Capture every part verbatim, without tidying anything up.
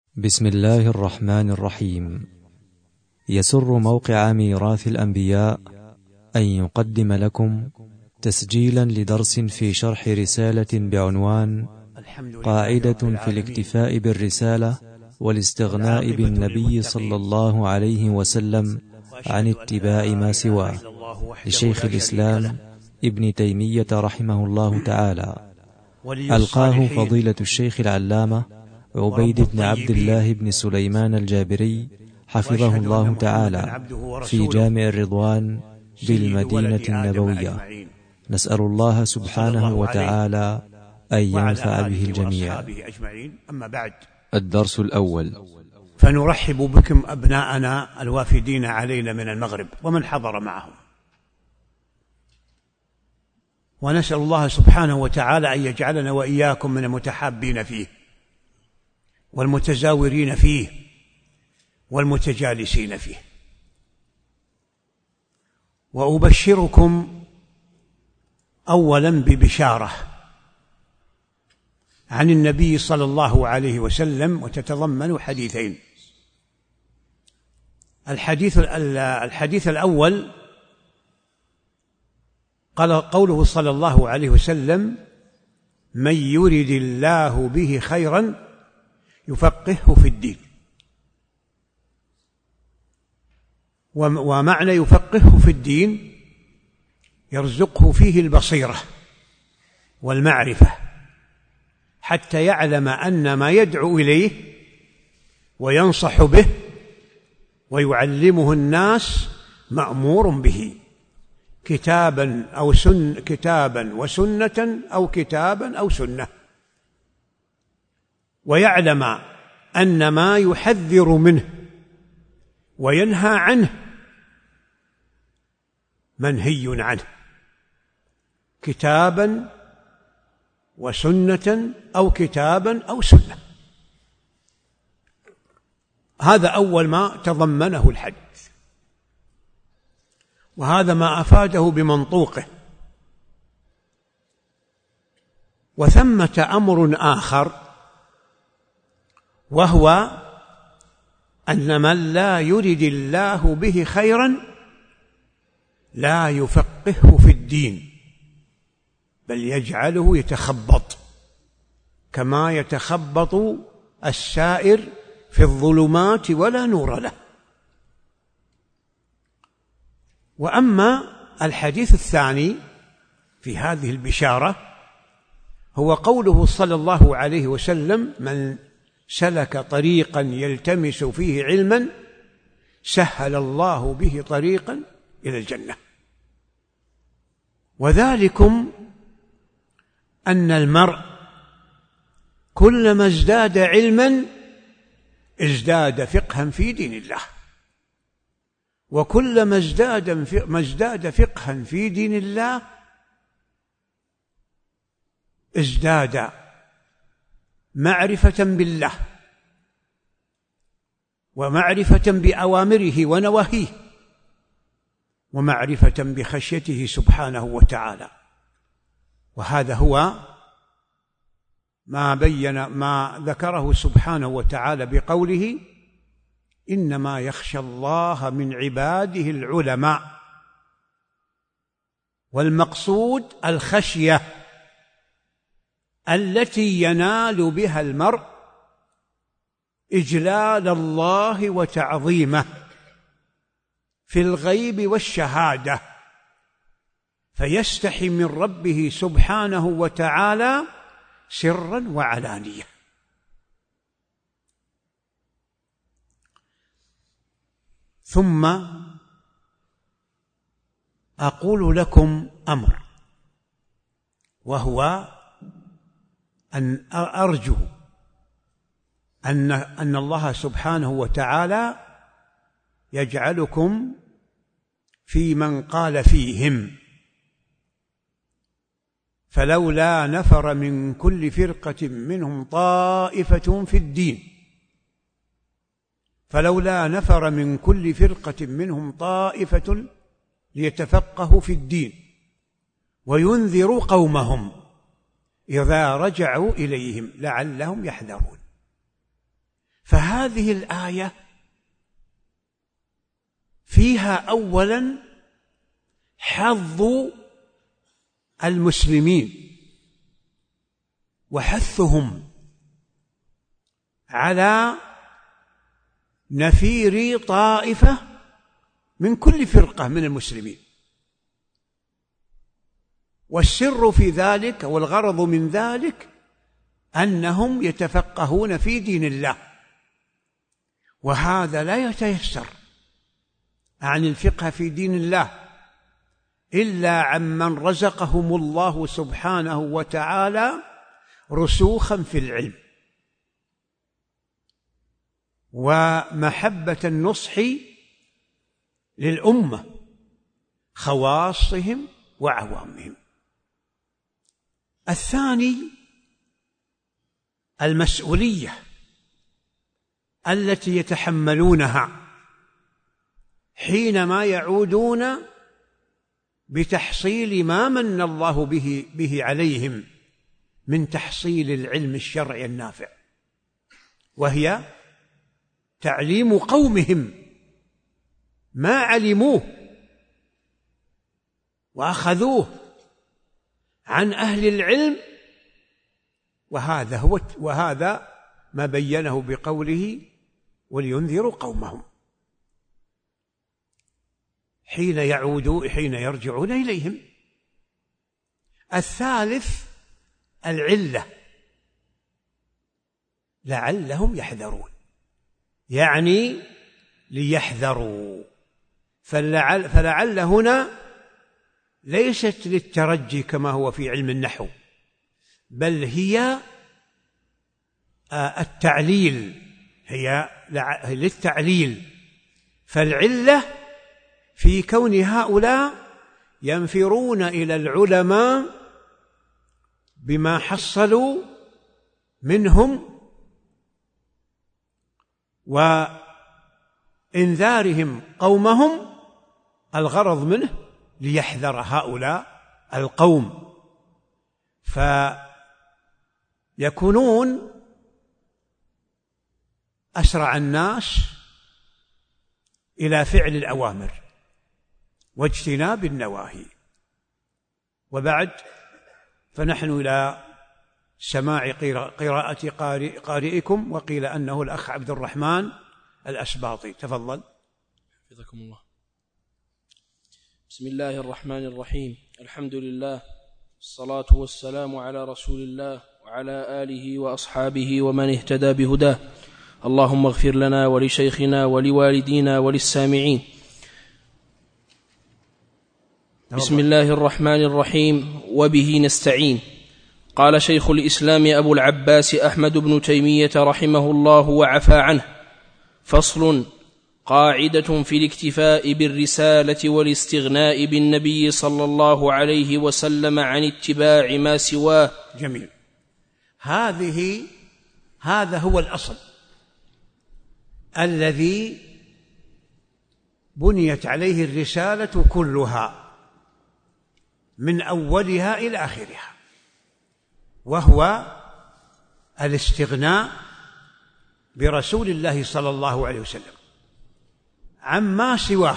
بسم الله الرحمن الرحيم. يسر موقع ميراث الأنبياء أن يقدم لكم تسجيلا لدرس في شرح رسالة بعنوان قاعدة في الاكتفاء بالرسالة والاستغناء بالنبي صلى الله عليه وسلم عن اتباع ما سواه، لشيخ الإسلام ابن تيمية رحمه الله تعالى. ألقاه فضيلة الشيخ العلامة عبيد بن عبد الله بن سليمان الجابري حفظه الله تعالى في جامع الرضوان بالمدينة النبوية. نسأل الله سبحانه وتعالى أن ينفع به الجميع. أما بعد، الدرس الأول. فنرحب بكم أبناءنا الوافدين علينا من المغرب ومن حضر معهم، ونسأل الله سبحانه وتعالى أن يجعلنا وإياكم من المتحابين فيه والمتزاورين فيه والمتجالسين فيه. وأبشركم أولا ببشارة عن النبي صلى الله عليه وسلم، وتتضمن حديثين. الحديث الحديث الأول قال قوله صلى الله عليه وسلم: من يرد الله به خيرا يفقهه في الدين. ومعنى يفقهه في الدين يرزقه فيه البصيرة والمعرفة، حتى يعلم أن ما يدعو إليه وينصح به ويعلمه الناس مأمور به، كتابا أو سن كتابا وسنة أو كتابا أو سنة، ويعلم أن ما يحذر منه وينهى عنه منهي عنه، كتابا وسنة أو كتابا أو سنة. هذا أول ما تضمنه الحديث، وهذا ما أفاده بمنطوقه. وثمة أمر آخر، وهو أن من لا يرد الله به خيرا لا يفقهه في الدين، بل يجعله يتخبط كما يتخبط السائر في الظلمات ولا نور له. وأما الحديث الثاني في هذه البشارة هو قوله صلى الله عليه وسلم: من سلك طريقا يلتمس فيه علما سهل الله به طريقا إلى الجنة. وذلكم أن المرء كلما ازداد علما ازداد فقها في دين الله، وكلما ازداد ما ازداد فقها في دين الله ازداد معرفة بالله ومعرفة بأوامره ونواهيه ومعرفة بخشيته سبحانه وتعالى. وهذا هو ما بين ما ذكره سبحانه وتعالى بقوله: إنما يخشى الله من عباده العلماء. والمقصود الخشية التي ينال بها المرء إجلال الله وتعظيمه في الغيب والشهادة، فيستحي من ربه سبحانه وتعالى سرا وعلانية. ثم أقول لكم أمر، وهو أن أرجو أن أن الله سبحانه وتعالى يجعلكم في من قال فيهم: فلولا نفر من كل فرقة منهم طائفة في الدين فلولا نفر من كل فرقة منهم طائفة ليتفقهوا في الدين وينذروا قومهم إذا رجعوا إليهم لعلهم يحذرون. فهذه الآية فيها أولا حظ المسلمين وحثهم على نفير طائفة من كل فرقة من المسلمين، والسر في ذلك والغرض من ذلك أنهم يتفقهون في دين الله، وهذا لا يتيسر عن الفقه في دين الله إلا عمن رزقهم الله سبحانه وتعالى رسوخا في العلم ومحبة النصح للأمة خواصهم وعوامهم. الثاني المسؤولية التي يتحملونها حينما يعودون بتحصيل ما من الله به, به عليهم من تحصيل العلم الشرعي النافع، وهي تعليم قومهم ما علموه وأخذوه عن أهل العلم، وهذا هو وهذا ما بينه بقوله ولينذروا قومهم حين يعودوا حين يرجعون إليهم. الثالث العلة، لعلهم يحذرون، يعني ليحذروا، فلعل, فلعل هنا ليست للترجي كما هو في علم النحو، بل هي التعليل، هي للتعليل. فالعلة في كون هؤلاء ينفرون إلى العلماء بما حصلوا منهم وإنذارهم قومهم، الغرض منه ليحذر هؤلاء القوم، فيكونون أسرع الناس إلى فعل الأوامر واجتناب النواهي. وبعد فنحن إلى سماع قراءة قارئكم، وقيل أنه الأخ عبد الرحمن الأسباطي. تفضل. حفظكم الله. بسم الله الرحمن الرحيم. الحمد لله، الصلاة والسلام على رسول الله وعلى آله وأصحابه ومن اهتدى بهداه. اللهم اغفر لنا ولشيخنا ولوالدينا وللسامعين. بسم الله الرحمن الرحيم، وبه نستعين. قال شيخ الإسلام أبو العباس أحمد بن تيمية رحمه الله وعفى عنه: فصل: قاعدة في الاكتفاء بالرسالة والاستغناء بالنبي صلى الله عليه وسلم عن اتباع ما سواه. جميل. هذه هذا هو الأصل الذي بنيت عليه الرسالة كلها من أولها إلى آخرها، وهو الاستغناء برسول الله صلى الله عليه وسلم عما سواه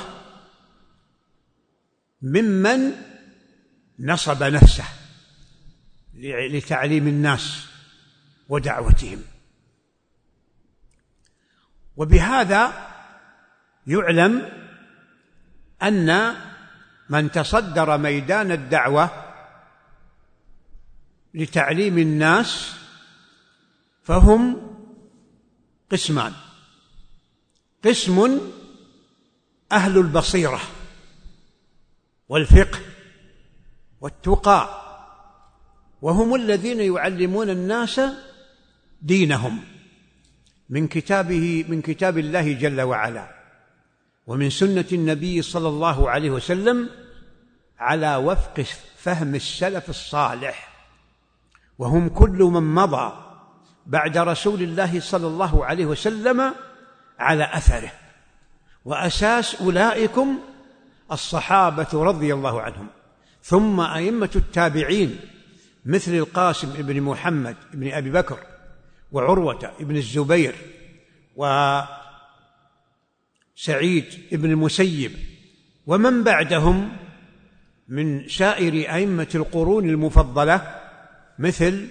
ممن نصب نفسه لتعليم الناس ودعوتهم. وبهذا يعلم أن من تصدر ميدان الدعوة لتعليم الناس فهم قسمان: قسم أهل البصيرة والفقه والتقى، وهم الذين يعلمون الناس دينهم من كتابه من كتاب الله جل وعلا ومن سنة النبي صلى الله عليه وسلم على وفق فهم السلف الصالح، وهم كل من مضى بعد رسول الله صلى الله عليه وسلم على أثره. وأساس أولئكم الصحابة رضي الله عنهم، ثم أئمة التابعين مثل القاسم بن محمد بن أبي بكر وعروة بن الزبير وسعيد بن المسيب ومن بعدهم من سائر أئمة القرون المفضلة، مثل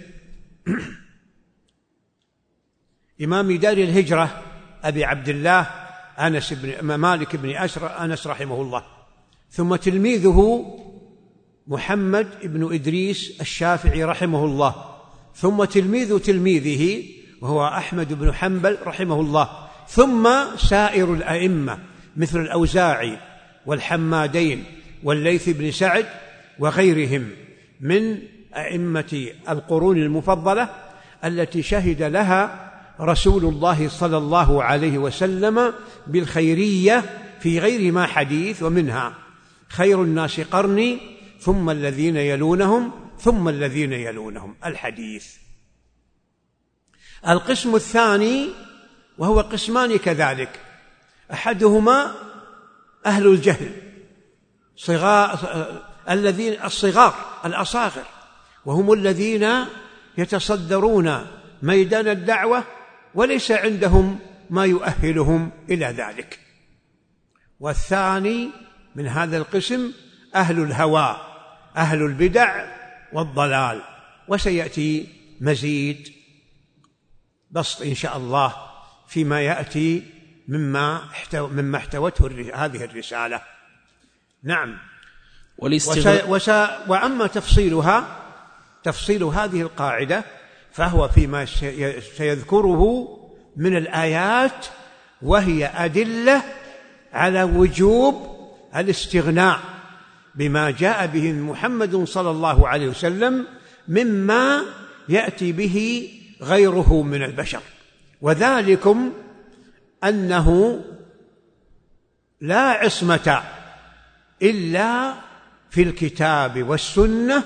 إمام دار الهجرة أبي عبد الله أنس بن مالك بن أنس رحمه الله، ثم تلميذه محمد بن إدريس الشافعي رحمه الله، ثم تلميذ تلميذه وهو أحمد بن حنبل رحمه الله، ثم سائر الأئمة مثل الأوزاعي والحمادين والليث بن سعد وغيرهم من أئمة القرون المفضلة التي شهد لها رسول الله صلى الله عليه وسلم بالخيرية في غير ما حديث، ومنها خير الناس قرني ثم الذين يلونهم ثم الذين يلونهم الحديث. القسم الثاني وهو قسمان كذلك، أحدهما أهل الجهل صغار الذين الصغار الأصاغر، وهم الذين يتصدرون ميدان الدعوة وليس عندهم ما يؤهلهم إلى ذلك. والثاني من هذا القسم أهل الهوى، أهل البدع والضلال، وسيأتي مزيد بسط إن شاء الله فيما يأتي مما مما احتوته هذه الرسالة. نعم. والاستغراق وس... وس... وأما تفصيلها تفصيل هذه القاعدة فهو فيما سيذكره من الآيات، وهي أدلة على وجوب الاستغناء بما جاء به محمد صلى الله عليه وسلم مما يأتي به غيره من البشر، وذلكم أنه لا عصمة إلا في الكتاب والسنة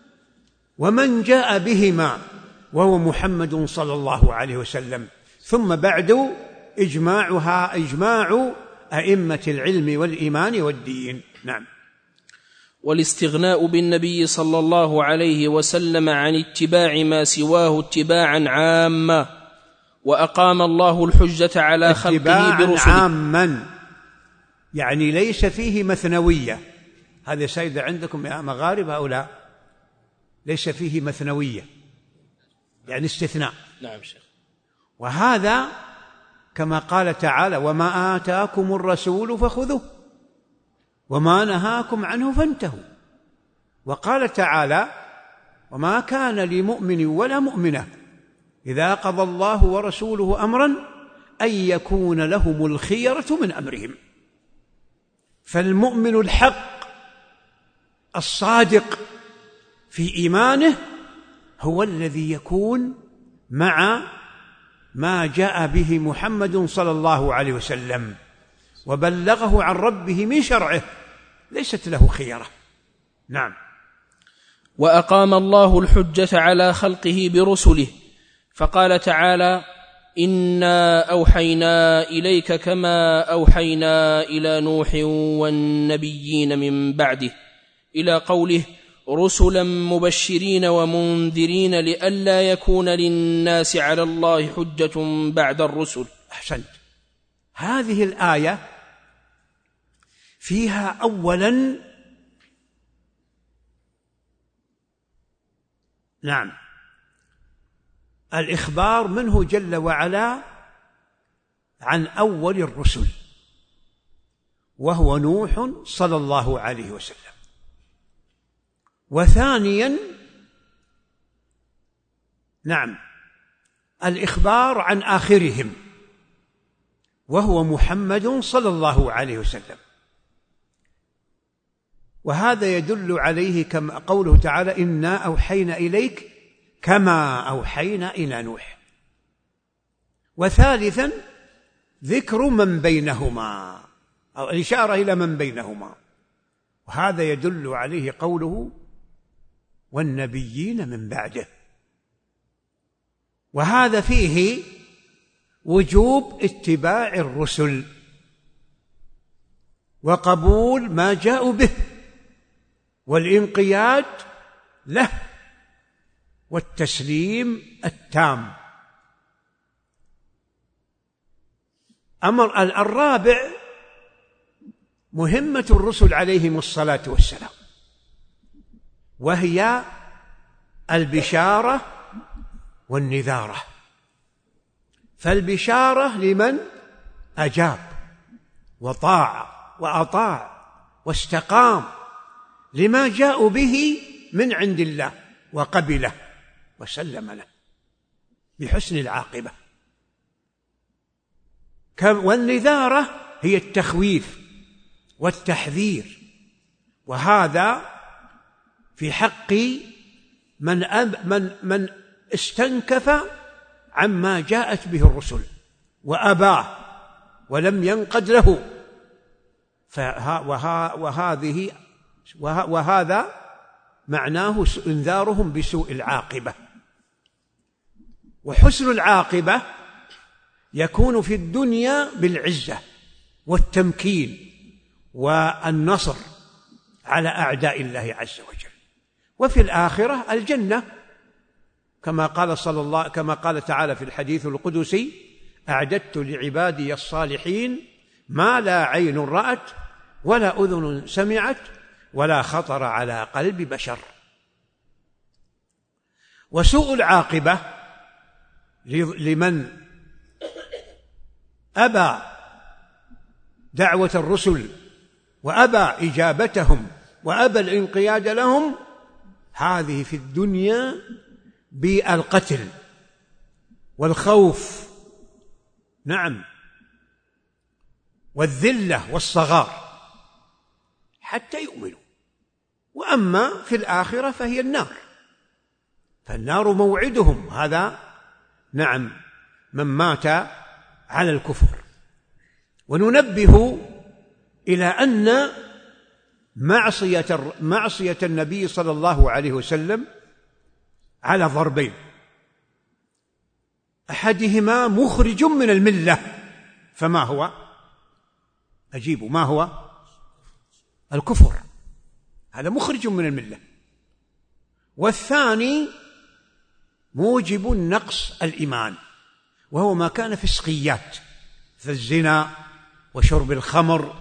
ومن جاء بهما وهو محمد صلى الله عليه وسلم، ثم بعد إجماعها إجماع أئمة العلم والإيمان والدين. نعم. والاستغناء بالنبي صلى الله عليه وسلم عن اتباع ما سواه اتباعا عاما، وأقام الله الحجة على خلقه برسله. عاما يعني ليس فيه مثنوية، هذا سيد عندكم يا مغارب هؤلاء، ليس فيه مثنوية يعني استثناء. نعم شيخ. وهذا كما قال تعالى: وما آتاكم الرسول فخذوه وما نهاكم عنه فانتهوا. وقال تعالى: وما كان لمؤمن ولا مؤمنة إذا قضى الله ورسوله أمرا أن يكون لهم الخيرة من أمرهم. فالمؤمن الحق الصادق في إيمانه هو الذي يكون مع ما جاء به محمد صلى الله عليه وسلم وبلغه عن ربه من شرعه، ليست له خيرة. نعم. وأقام الله الحجة على خلقه برسله، فقال تعالى: إنا أوحينا إليك كما أوحينا إلى نوح والنبيين من بعده، إلى قوله: رسلا مبشرين ومنذرين لئلا يكون للناس على الله حجة بعد الرسل. أحسنت. هذه الآية فيها أولا نعم الإخبار منه جل وعلا عن أول الرسل وهو نوح صلى الله عليه وسلم، وثانيا نعم الإخبار عن آخرهم وهو محمد صلى الله عليه وسلم. وهذا يدل عليه كما قوله تعالى: إنا أوحينا إليك كما أوحينا إلى نوح. وثالثا ذكر من بينهما أو الإشارة إلى من بينهما، وهذا يدل عليه قوله: والنبيين من بعده. وهذا فيه وجوب اتباع الرسل وقبول ما جاءوا به والانقياد له والتسليم التام. أمر الرابع مهمة الرسل عليهم الصلاة والسلام، وهي البشارة والنذارة. فالبشارة لمن أجاب وطاع وأطاع واستقام لما جاءوا به من عند الله وقبله وسلم له بحسن العاقبة. والنذارة هي التخويف والتحذير، وهذا في حق من أب من من استنكف عما جاءت به الرسل وأباه ولم ينقد له، وها وهذه وها وهذا معناه انذارهم بسوء العاقبة. وحسن العاقبة يكون في الدنيا بالعزة والتمكين والنصر على أعداء الله عز وجل، وفي الآخرة الجنة، كما قال صلى الله كما قال تعالى في الحديث القدسي: أعددت لعبادي الصالحين ما لا عين رأت ولا أذن سمعت ولا خطر على قلب بشر. وسوء العاقبة لمن أبى دعوة الرسل وأبى إجابتهم وأبى الانقياد لهم، هذه في الدنيا بالقتل والخوف، نعم، والذلة والصغار حتى يؤمنوا. وأما في الآخرة فهي النار، فالنار موعدهم، هذا نعم من مات على الكفر. وننبه إلى أن معصية معصية النبي صلى الله عليه وسلم على ضربين: أحدهما مخرج من الملة، فما هو؟ أجيبوا، ما هو؟ الكفر، هذا مخرج من الملة. والثاني موجب نقص الإيمان، وهو ما كان فسقيات، فالزنا وشرب الخمر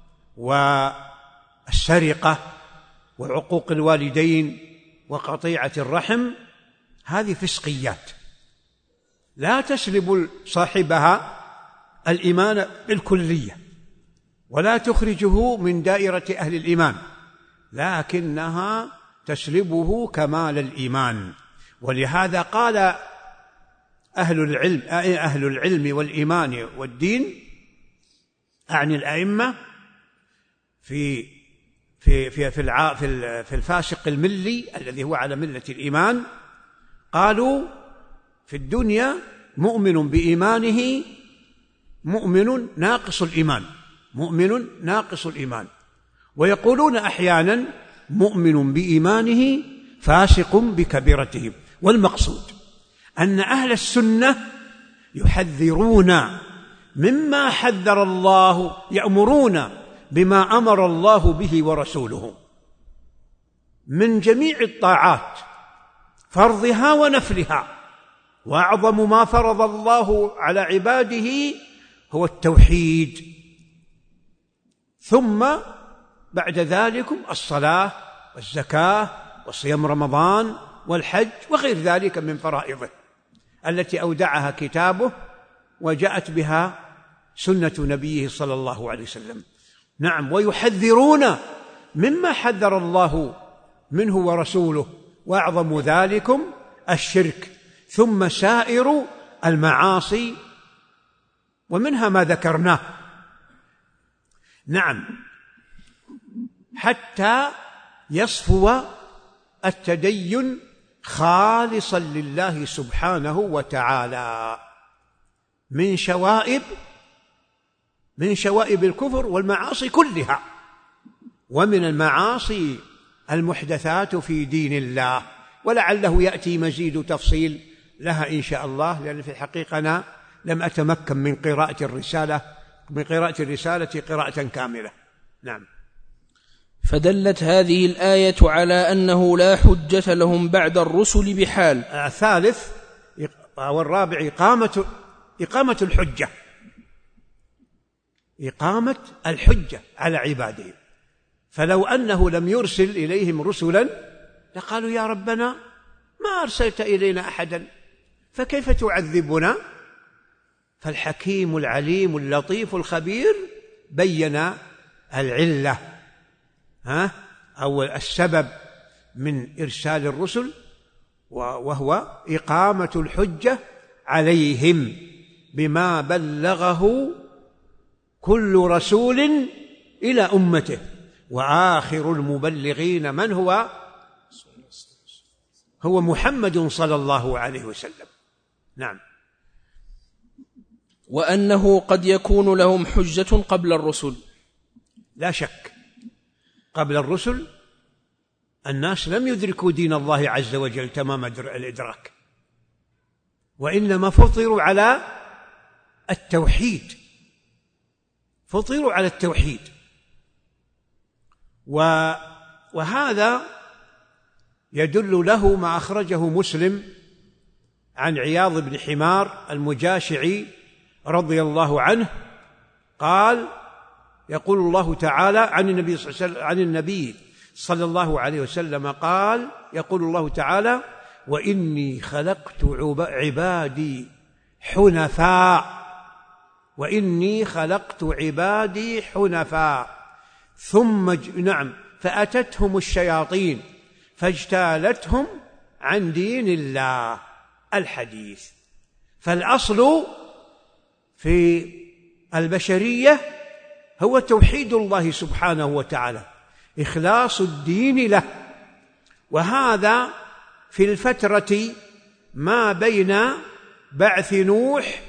والسرقة وعقوق الوالدين وقطيعة الرحم، هذه فسقيات لا تسلب صاحبها الإيمان بالكلية ولا تخرجه من دائرة أهل الإيمان، لكنها تسلبه كمال الإيمان. ولهذا قال أهل العلم أهل العلم والإيمان والدين، أعني الأئمة، في في في في في الفاسق الملي الذي هو على ملة الإيمان، قالوا في الدنيا مؤمن بإيمانه مؤمن ناقص الإيمان، مؤمن ناقص الإيمان، ويقولون أحيانا مؤمن بإيمانه فاسق بكبيرته. والمقصود أن أهل السنة يحذرون مما حذر الله، يأمرون بما أمر الله به ورسوله من جميع الطاعات، فرضها ونفلها. وأعظم ما فرض الله على عباده هو التوحيد، ثم بعد ذلك الصلاة والزكاة وصيام رمضان والحج وغير ذلك من فرائضه التي أودعها كتابه وجاءت بها سنة نبيه صلى الله عليه وسلم. نعم، ويحذرون مما حذر الله منه ورسوله، وأعظم ذلكم الشرك، ثم سائر المعاصي، ومنها ما ذكرناه. نعم، حتى يصفو التدين خالصا لله سبحانه وتعالى من شوائب من شوائب الكفر والمعاصي كلها، ومن المعاصي المحدثات في دين الله، ولعله يأتي مزيد تفصيل لها إن شاء الله، لأن في الحقيقة أنا لم أتمكن من قراءة الرسالة من قراءة الرسالة قراءة كاملة. نعم. فدلت هذه الآية على أنه لا حجة لهم بعد الرسل بحال. الثالث والرابع إقامة إقامة الحجة، إقامة الحجة على عباده. فلو أنه لم يرسل إليهم رسلا لقالوا يا ربنا ما أرسلت إلينا أحدا فكيف تعذبنا؟ فالحكيم العليم اللطيف الخبير بين العلة ها أو السبب من إرسال الرسل، وهو إقامة الحجة عليهم بما بلغه كل رسول إلى أمته، وآخر المبلغين من هو؟ هو محمد صلى الله عليه وسلم. نعم. وأنه قد يكون لهم حجة قبل الرسل. لا شك قبل الرسل الناس لم يدركوا دين الله عز وجل تمام الإدراك، وإنما فطروا على التوحيد، فطروا على التوحيد. وهذا يدل له ما أخرجه مسلم عن عياض بن حمار المجاشعي رضي الله عنه قال: يقول الله تعالى عن النبي صلى الله عليه وسلم عن النبي صلى الله عليه وسلم قال: يقول الله تعالى: وإني خلقت عبادي حنفاء وإني خلقت عبادي حنفاء ثم ج... نعم فأتتهم الشياطين فاجتالتهم عن دين الله. الحديث. فالأصل في البشرية هو توحيد الله سبحانه وتعالى، إخلاص الدين له. وهذا في الفترة ما بين بعث نوح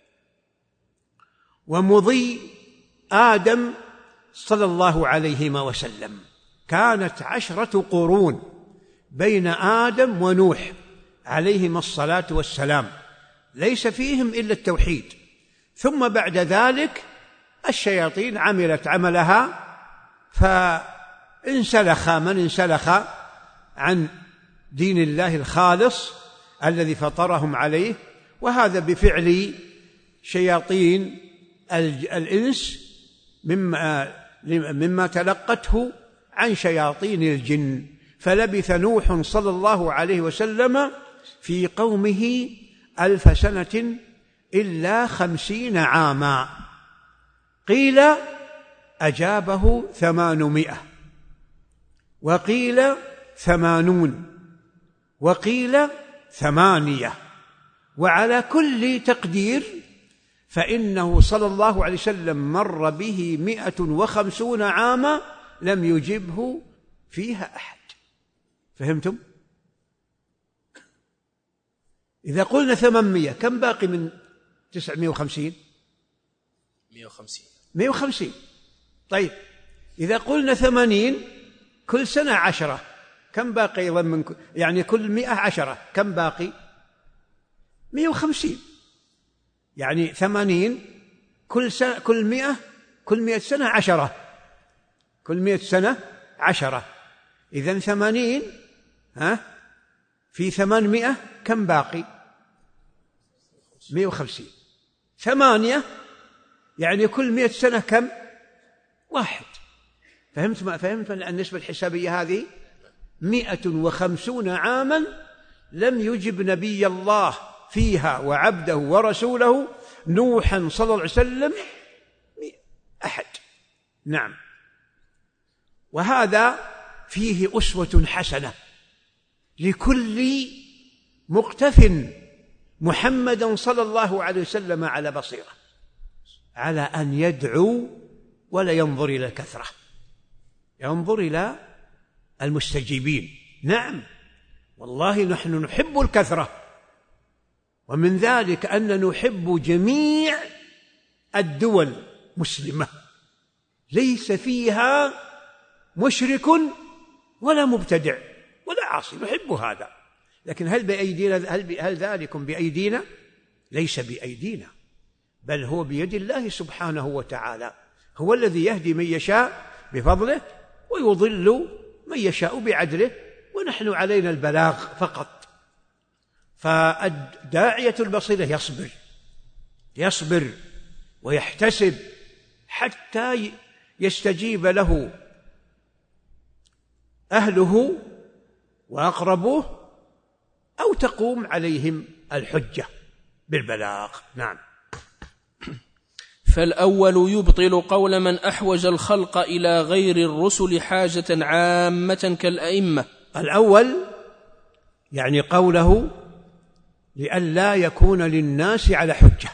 ومضي آدم صلى الله عليه وسلم كانت عشرة قرون بين آدم ونوح عليهما الصلاة والسلام، ليس فيهم إلا التوحيد. ثم بعد ذلك الشياطين عملت عملها، فانسلخ من انسلخ عن دين الله الخالص الذي فطرهم عليه، وهذا بفعل شياطين الإنس مما, مما تلقته عن شياطين الجن. فلبث نوح صلى الله عليه وسلم في قومه ألف سنة إلا خمسين عاما. قيل أجابه ثمانمائة، وقيل ثمانون، وقيل ثمانية، وعلى كل تقدير فإنه صلى الله عليه وسلم مر به مئة وخمسون عاما لم يجبه فيها أحد. فهمتم؟ إذا قلنا ثمانمائة كم باقي من تسعمائة وخمسين؟ مئة وخمسين. مئة وخمسين. طيب إذا قلنا ثمانين كل سنة عشرة كم باقي أيضا من كل... يعني كل مئة عشرة كم باقي؟ مئة وخمسين. يعني ثمانين كل سنة كل مئة كل مئة سنة عشرة كل مئة سنة عشرة. إذن ثمانين ها في ثمانمائة كم باقي؟ مئة وخمسين. ثمانية يعني كل مئة سنة كم؟ واحد. فهمت ما فهمت النسبة الحسابية هذه؟ مئة وخمسون عاما لم يجب نبي الله فيها وعبده ورسوله نوحا صلى الله عليه وسلم أحد. نعم. وهذا فيه أسوة حسنة لكل مقتف محمدا صلى الله عليه وسلم على بصيرة، على أن يدعو ولا ينظر إلى الكثرة، ينظر إلى المستجيبين. نعم والله نحن نحب الكثرة، ومن ذلك أن نحب جميع الدول مسلمة ليس فيها مشرك ولا مبتدع ولا عاصي، نحب هذا. لكن هل بأيدينا هل, هل ذلك بأيدينا؟ ليس بأيدينا، بل هو بيد الله سبحانه وتعالى. هو الذي يهدي من يشاء بفضله ويضل من يشاء بعدله، ونحن علينا البلاغ فقط. فالداعية البصيرة يصبر يصبر ويحتسب حتى يستجيب له أهله وأقربوه أو تقوم عليهم الحجة بالبلاغ. نعم. فالأول يبطل قول من أحوج الخلق إلى غير الرسل حاجة عامة كالأئمة. الأول يعني قوله لئلا يكون للناس على حجة،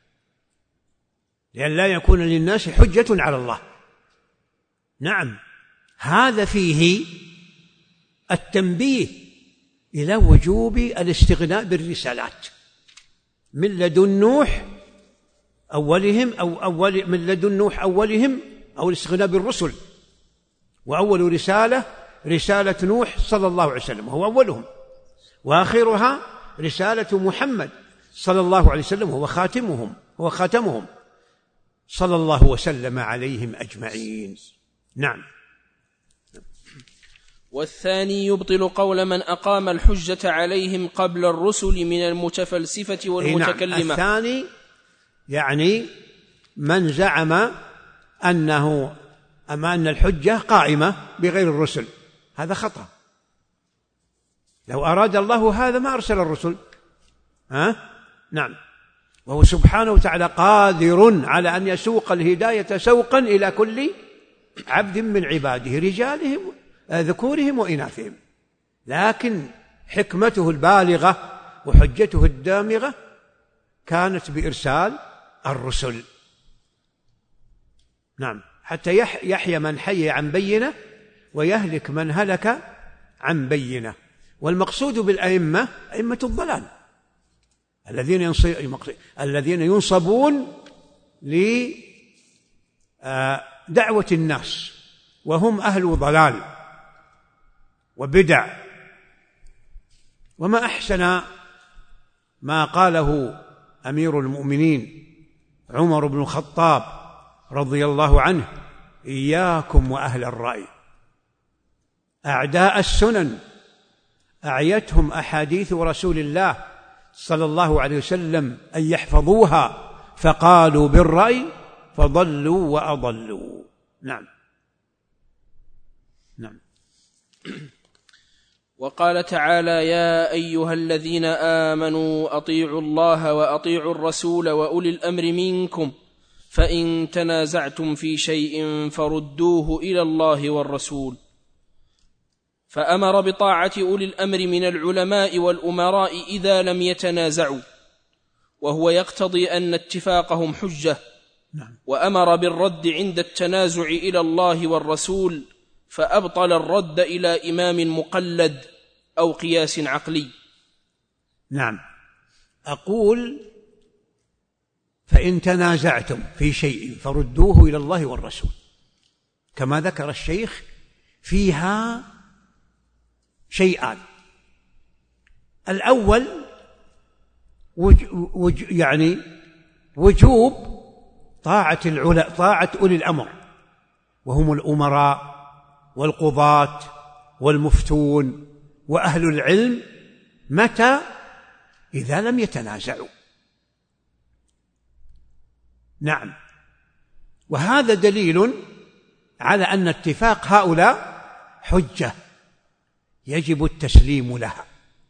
لئلا يكون للناس حجة على الله. نعم، هذا فيه التنبيه إلى وجوب الاستغناء بالرسالات من لدن نوح أولهم أو أول من لدن نوح أولهم، أو الاستغناء بالرسل، وأول رسالة رسالة نوح صلى الله عليه وسلم وهو أولهم، وآخرها رسالة محمد صلى الله عليه وسلم هو خاتمهم هو خاتمهم صلى الله وسلم عليهم أجمعين. نعم. والثاني يبطل قول من أقام الحجة عليهم قبل الرسل من المتفلسفة والمتكلمة. نعم. الثاني يعني من زعم أنه أما أن الحجة قائمة بغير الرسل، هذا خطأ. لو أراد الله هذا ما أرسل الرسل. ها؟ نعم. وهو سبحانه وتعالى قادر على أن يسوق الهداية سوقا إلى كل عبد من عباده رجالهم ذكورهم وإناثهم، لكن حكمته البالغة وحجته الدامغة كانت بإرسال الرسل. نعم، حتى يحيى من حي عن بينة ويهلك من هلك عن بينة. والمقصود بالأئمة أئمة الضلال الذين الذين ينصبون لدعوة الناس وهم أهل ضلال وبدع. وما أحسن ما قاله أمير المؤمنين عمر بن الخطاب رضي الله عنه: إياكم وأهل الرأي، أعداء السنن أعيتهم أحاديث رسول الله صلى الله عليه وسلم أن يحفظوها فقالوا بالرأي فضلوا وأضلوا. نعم. نعم. وقال تعالى: يا أيها الذين آمنوا أطيعوا الله وأطيعوا الرسول وأولي الأمر منكم فإن تنازعتم في شيء فردوه إلى الله والرسول. فأمر بطاعة أولي الأمر من العلماء والأمراء إذا لم يتنازعوا، وهو يقتضي أن اتفاقهم حجة. وأمر بالرد عند التنازع إلى الله والرسول، فأبطل الرد إلى إمام مقلد أو قياس عقلي. نعم. أقول فإن تنازعتم في شيء فردوه إلى الله والرسول، كما ذكر الشيخ فيها شيئان. الأول وج وج يعني وجوب طاعة العلماء، طاعة أولي الأمر وهم الأمراء والقضاة والمفتون وأهل العلم، متى؟ إذا لم يتنازعوا. نعم. وهذا دليل على أن اتفاق هؤلاء حجة يجب التسليم لها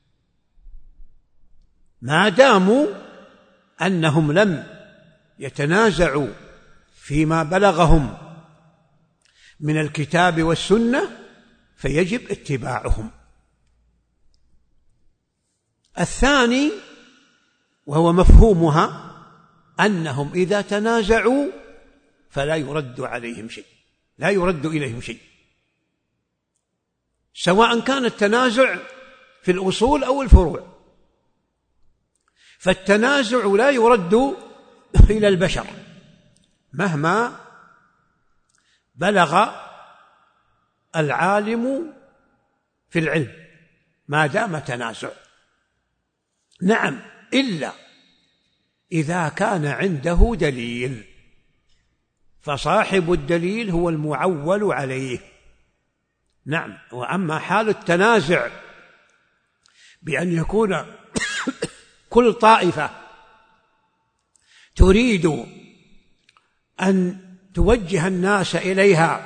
ما داموا أنهم لم يتنازعوا فيما بلغهم من الكتاب والسنة، فيجب اتباعهم. الثاني وهو مفهومها أنهم إذا تنازعوا فلا يرد عليهم شيء، لا يرد إليهم شيء، سواء كان التنازع في الأصول أو الفروع. فالتنازع لا يرد إلى البشر مهما بلغ العالم في العلم ما دام تنازع. نعم، إلا إذا كان عنده دليل، فصاحب الدليل هو المعول عليه. نعم. وأما حال التنازع بأن يكون كل طائفة تريد أن توجه الناس إليها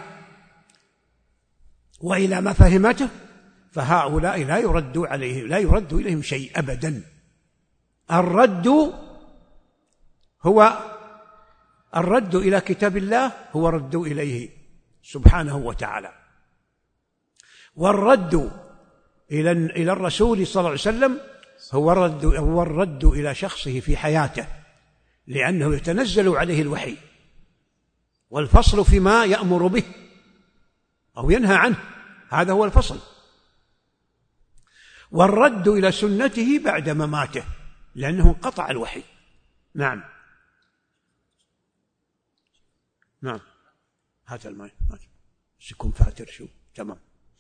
وإلى ما فهمته، فهؤلاء لا يرد عليه لا يرد إليهم شيء أبدا. الرد هو الرد إلى كتاب الله هو الرد إليه سبحانه وتعالى، والرد إلى إلى الرسول صلى الله عليه وسلم هو الرد هو الرد إلى شخصه في حياته، لأنه يتنزل عليه الوحي، والفصل فيما يأمر به أو ينهى عنه، هذا هو الفصل. والرد إلى سنته بعد مماته، لأنه انقطع الوحي. نعم نعم هات الماء سيكون فاتر شو تمام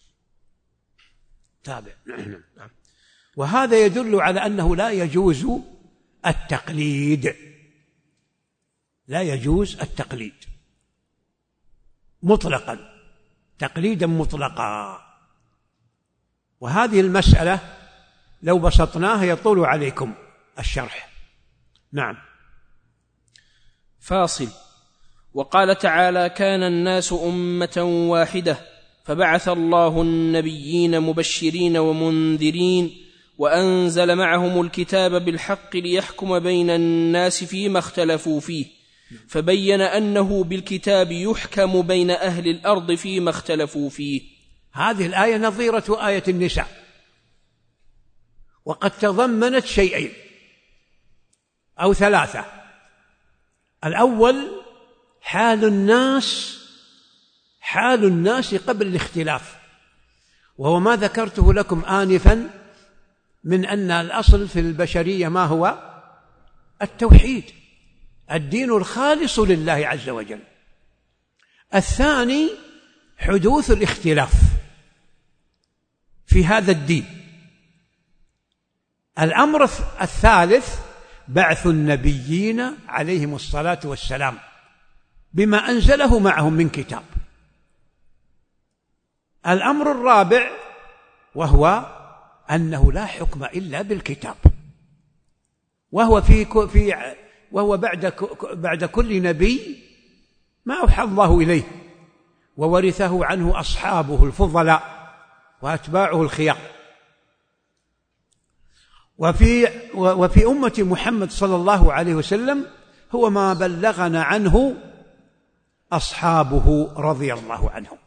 تابع. نعم. وهذا يدل على أنه لا يجوز التقليد، لا يجوز التقليد مطلقا، تقليدا مطلقا. وهذه المسألة لو بسطناها يطول عليكم الشرح. نعم. فاصل. وقال تعالى: كان الناس أمة واحدة فبعث الله النبيين مبشرين ومنذرين وأنزل معهم الكتاب بالحق ليحكم بين الناس فيما اختلفوا فيه، فبين أنه بالكتاب يحكم بين أهل الأرض فيما اختلفوا فيه. هذه الآية نظيرة آية النساء، وقد تضمنت شيئين أو ثلاثة. الأول حال الناس حال الناس قبل الاختلاف، وهو ما ذكرته لكم آنفا من أن الأصل في البشرية ما هو؟ التوحيد، الدين الخالص لله عز وجل. الثاني حدوث الاختلاف في هذا الدين. الأمر الثالث بعث النبيين عليهم الصلاة والسلام بما أنزله معهم من كتاب. الأمر الرابع وهو أنه لا حكم إلا بالكتاب، وهو في في وهو بعد بعد كل نبي ما أوحى الله إليه، وورثه عنه أصحابه الفضلاء وأتباعه الخيار. وفي وفي أمة محمد صلى الله عليه وسلم هو ما بلغنا عنه أصحابه رضي الله عنهم.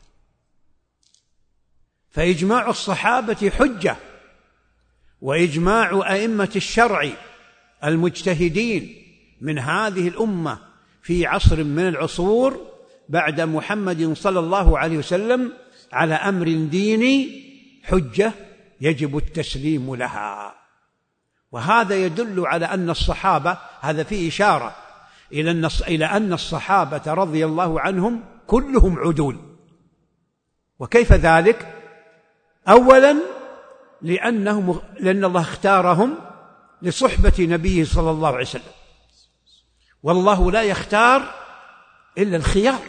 فإجماع الصحابة حجة، وإجماع أئمة الشرع المجتهدين من هذه الأمة في عصر من العصور بعد محمد صلى الله عليه وسلم على أمر ديني حجة يجب التسليم لها. وهذا يدل على أن الصحابة، هذا فيه إشارة إلى أن الصحابة رضي الله عنهم كلهم عدول. وكيف ذلك؟ أولا لأنهم لأن الله اختارهم لصحبة نبيه صلى الله عليه وسلم، والله لا يختار إلا الخيار.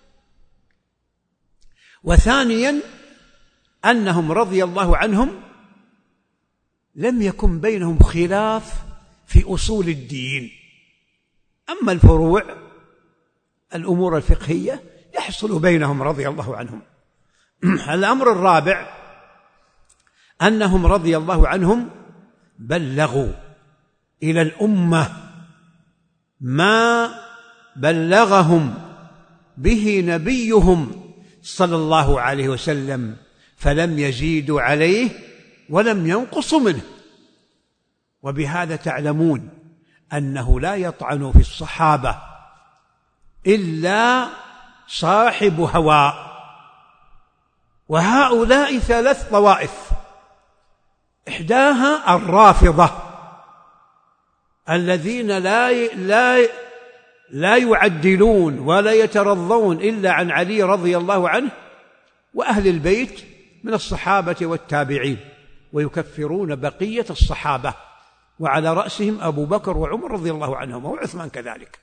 وثانيا أنهم رضي الله عنهم لم يكن بينهم خلاف في أصول الدين، أما الفروع الأمور الفقهية يحصل بينهم رضي الله عنهم. الأمر الرابع أنهم رضي الله عنهم بلغوا إلى الأمة ما بلغهم به نبيهم صلى الله عليه وسلم، فلم يزيدوا عليه ولم ينقصوا منه. وبهذا تعلمون أنه لا يطعن في الصحابة إلا صاحب هوى. وهؤلاء ثلاث طوائف: إحداها الرافضة الذين لا لا لا يعدلون ولا يترضون إلا عن علي رضي الله عنه وأهل البيت من الصحابة والتابعين، ويكفرون بقية الصحابة، وعلى رأسهم أبو بكر وعمر رضي الله عنهم وعثمان كذلك.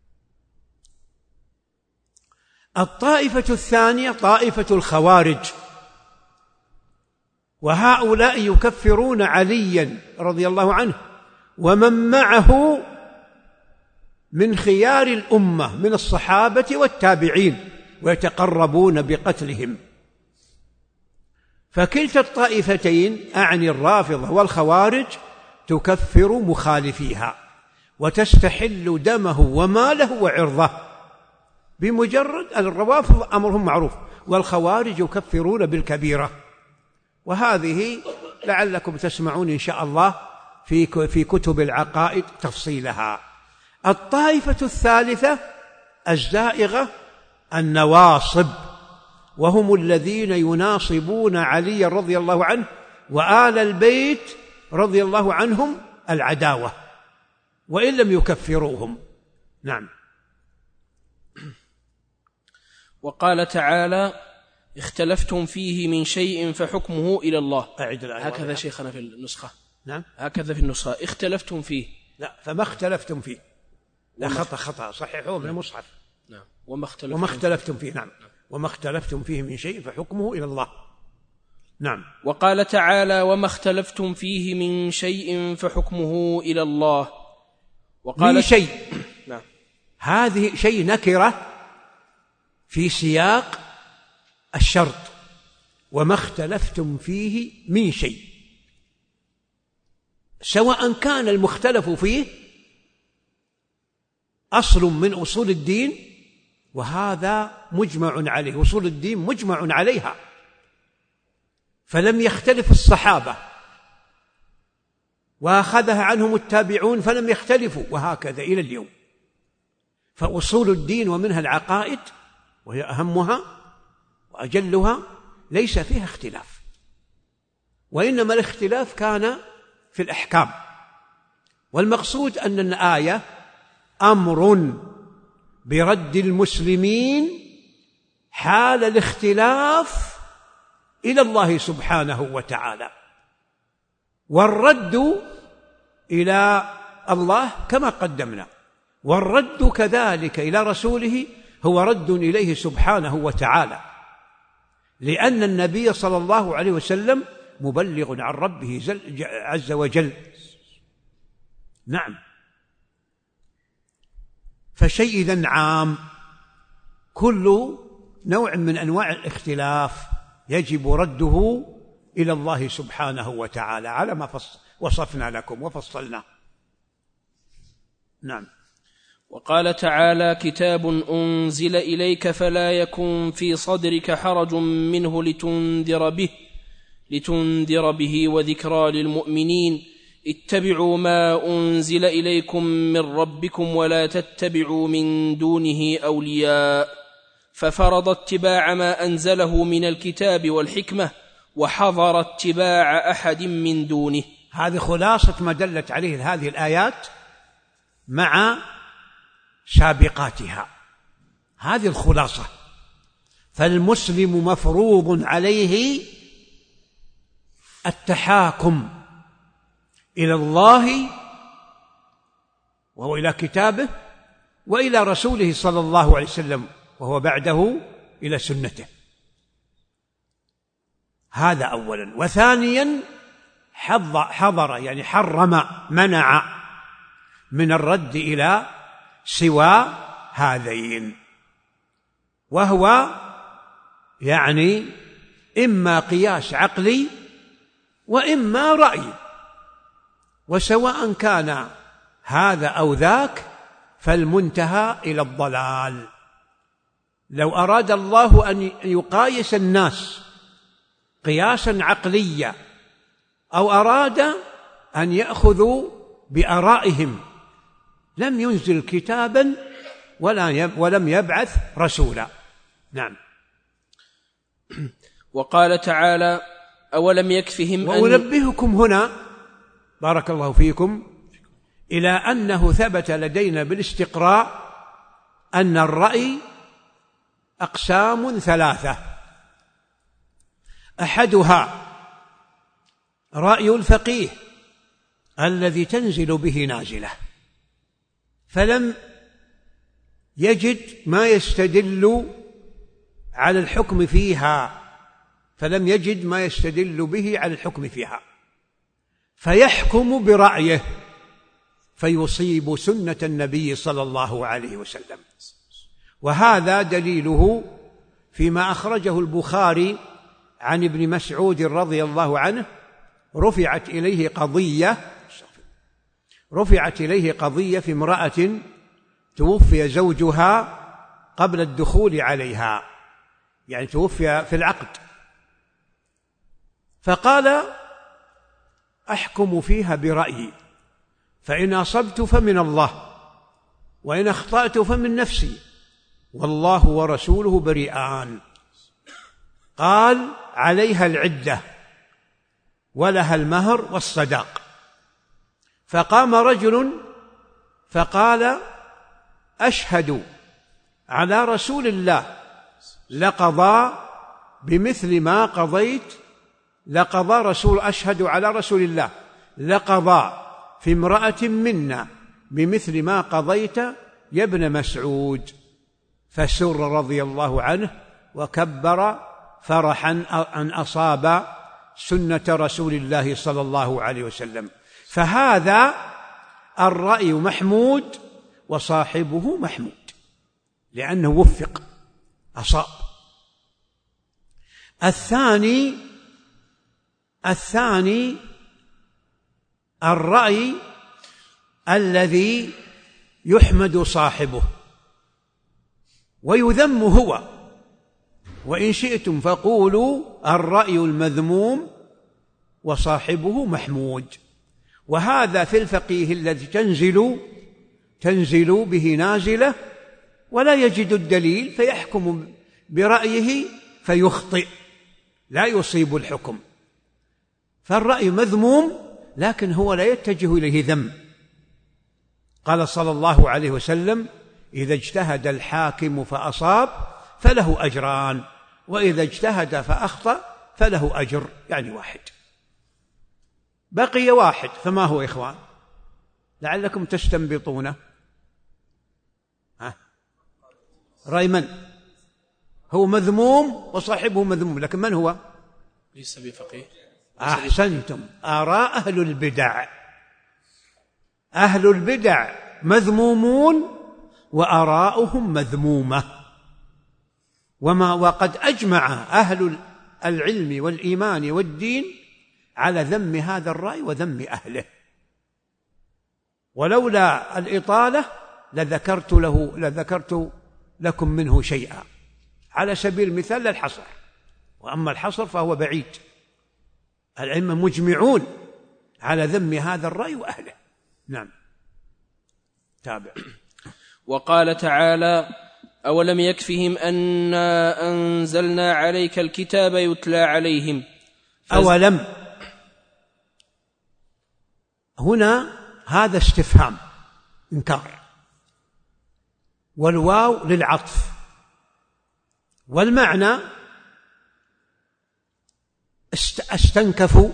الطائفة الثانية طائفة الخوارج، وهؤلاء يكفرون عليا رضي الله عنه ومن معه من خيار الأمة من الصحابة والتابعين ويتقربون بقتلهم. فكلتا الطائفتين أعني الرافضة والخوارج تكفر مخالفيها وتستحل دمه وماله وعرضه بمجرد الروافض أمرهم معروف، والخوارج يكفرون بالكبيرة. وهذه لعلكم تسمعون إن شاء الله في في كتب العقائد تفصيلها. الطائفة الثالثة الزائغة النواصب، وهم الذين يناصبون علي رضي الله عنه وآل البيت رضي الله عنهم العداوة وإن لم يكفروهم. نعم. وقال تعالى: اختلفتم فيه من شيء فحكمه إلى الله. أعد الآية. هكذا شيخنا في النسخة. نعم. هكذا في النسخة اختلفتم فيه. لا، فما اختلفتم فيه. لا، خطأ خطأ صححوه من المصحف. نعم. وما اختلفتم, وما اختلفتم فيه. نعم. وما اختلفتم فيه من شيء فحكمه إلى الله. نعم. وقال تعالى: وما اختلفتم فيه من شيء فحكمه إلى الله. وقال من شيء. نعم. هذه شيء نكرة في سياق الشرط، وما اختلفتم فيه من شيء، سواء كان المختلف فيه أصل من أصول الدين، وهذا مجمع عليه، أصول الدين مجمع عليها، فلم يختلف الصحابة وأخذها عنهم التابعون فلم يختلفوا، وهكذا إلى اليوم. فأصول الدين ومنها العقائد وهي أهمها وأجلها ليس فيها اختلاف، وإنما الاختلاف كان في الأحكام. والمقصود أن الآية أمر برد المسلمين حال الاختلاف إلى الله سبحانه وتعالى، والرد إلى الله كما قدمنا، والرد كذلك إلى رسوله هو رد إليه سبحانه وتعالى، لأن النبي صلى الله عليه وسلم مبلغ عن ربه عز وجل. نعم. فشيء إذن عام، كل نوع من أنواع الاختلاف يجب رده إلى الله سبحانه وتعالى على ما وصفنا لكم وفصلنا. نعم. وقال تعالى: كتاب أنزل إليك فلا يكن في صدرك حرج منه لتنذر به لتنذر به وذكرى للمؤمنين اتبعوا ما أنزل إليكم من ربكم ولا تتبعوا من دونه أولياء، ففرض اتباع ما أنزله من الكتاب والحكمة وحظر اتباع أحد من دونه. هذه خلاصة ما دلت عليه هذه الآيات مع سابقاتها، هذه الخلاصة. فالمسلم مفروض عليه التحاكم إلى الله وهو إلى كتابه وإلى رسوله صلى الله عليه وسلم وهو بعده إلى سنته، هذا أولا. وثانيا حضر يعني حرم منع من الرد إلى سوى هذين، وهو يعني إما قياس عقلي وإما رأي، وسواء كان هذا أو ذاك فالمنتهى إلى الضلال. لو أراد الله أن يقايس الناس قياسا عقليا أو أراد أن يأخذوا بآرائهم لم ينزل كتابا ولا ولم يبعث رسولا. نعم. وقال تعالى: أولم يكفهم أن وأنبهكم هنا بارك الله فيكم إلى أنه ثبت لدينا بالاستقراء أن الرأي أقسام ثلاثة، أحدها رأي الفقيه الذي تنزل به نازلة، فلم يجد ما يستدل على الحكم فيها فلم يجد ما يستدل به على الحكم فيها فيحكم برأيه، فيصيب سنة النبي صلى الله عليه وسلم. وهذا دليله فيما أخرجه البخاري عن ابن مسعود رضي الله عنه، رفعت إليه قضية رفعت إليه قضية في امرأة توفي زوجها قبل الدخول عليها، يعني توفي في العقد، فقال: أحكم فيها برأيي، فإن أصبت فمن الله، وإن أخطأت فمن نفسي، والله ورسوله بريئان. قال: عليها العدة ولها المهر والصداق. فقام رجل فقال: أشهد على رسول الله لقضى بمثل ما قضيت لقضى رسول أشهد على رسول الله لقضى في امرأة منا بمثل ما قضيت يا ابن مسعود. فسر رضي الله عنه وكبر فرحا أن أصاب سنة رسول الله صلى الله عليه وسلم. فهذا الرأي محمود وصاحبه محمود، لأنه وفق أصاب. الثاني الثاني الرأي الذي يحمد صاحبه ويذم هو، وإن شئتم فقولوا الرأي المذموم وصاحبه محمود. وهذا في الفقيه الذي تنزل تنزل به نازلة ولا يجد الدليل فيحكم برأيه فيخطئ، لا يصيب الحكم. فالرأي مذموم لكن هو لا يتجه إليه ذم. قال صلى الله عليه وسلم: إذا اجتهد الحاكم فأصاب فله أجران، وإذا اجتهد فأخطأ فله أجر، يعني واحد. بقي واحد، فما هو إخوان؟ لعلكم تستنبطونه. ها؟ رأي من؟ هو مذموم وصاحبه مذموم، لكن من هو؟ ليس بفقيه. أحسنتم، آراء أهل البدع. أهل البدع مذمومون وآراؤهم مذمومة، وما وقد أجمع أهل العلم والإيمان والدين على ذم هذا الرأي وذم أهله. ولولا الإطالة لذكرت له لذكرت لكم منه شيئا، على سبيل المثال الحصر، وأما الحصر فهو بعيد. العلم مجمعون على ذم هذا الرأي وأهله. نعم، تابع. وقال تعالى: أولم يكفهم أنا أنزلنا عليك الكتاب يتلى عليهم. أولم هنا هذا استفهام إنكار، والواو للعطف، والمعنى استنكفوا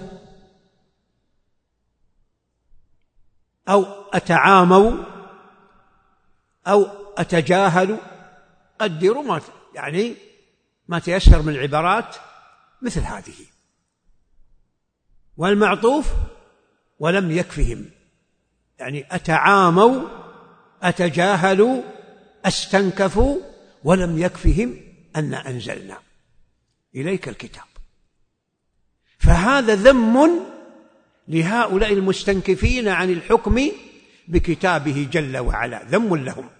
أو أتعاموا أو أتجاهلوا، قدروا ما يعني ما تيسر من العبارات مثل هذه. والمعطوف ولم يكفهم، يعني أتعاموا أتجاهلوا استنكفوا ولم يكفهم أن أنزلنا إليك الكتاب. فهذا ذم لهؤلاء المستنكفين عن الحكم بكتابه جل وعلا، ذم لهم.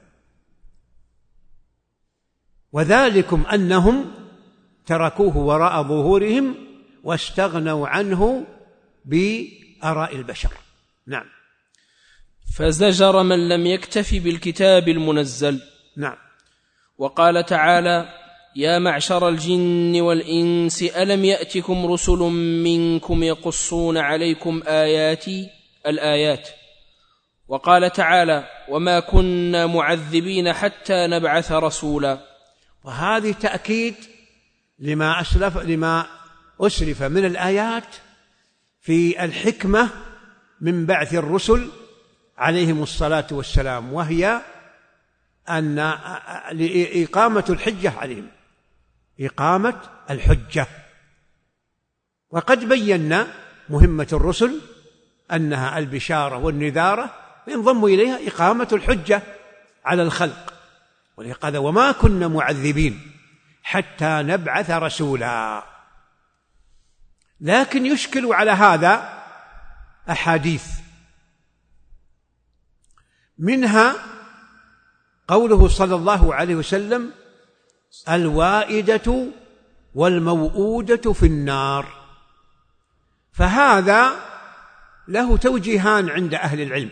وذلكم أنهم تركوه وراء ظهورهم واستغنوا عنه بآراء البشر. نعم. فزجر من لم يكتف بالكتاب المنزل. نعم. وقال تعالى: يا معشر الجن والإنس ألم يأتكم رسل منكم يقصون عليكم آياتي الآيات. وقال تعالى: وما كنا معذبين حتى نبعث رسولا. وهذه تأكيد لما أسلف لما أسلف من الآيات في الحكمة من بعث الرسل عليهم الصلاة والسلام، وهي أن إقامة الحجة عليهم، إقامة الحجة. وقد بينا مهمة الرسل أنها البشارة والنذارة وينضم إليها إقامة الحجة على الخلق. ولهذا وما كنا معذبين حتى نبعث رسولا. لكن يشكل على هذا أحاديث، منها قوله صلى الله عليه وسلم: الوائدة والموؤودة في النار. فهذا له توجيهان عند أهل العلم.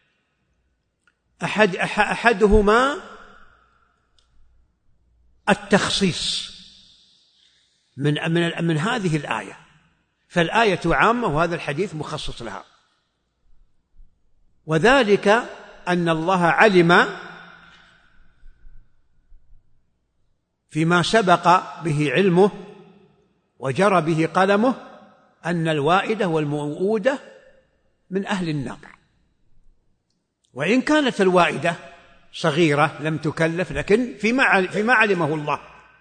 أحد أحدهما التخصيص من من من هذه الآية، فالآية عامة وهذا الحديث مخصص لها، وذلك أن الله علم فيما سبق به علمه وجرى به قلمه أن الوائدة والموؤودة من أهل النار، وإن كانت الوائدة صغيرة لم تكلف، لكن فيما فيما علمه الله.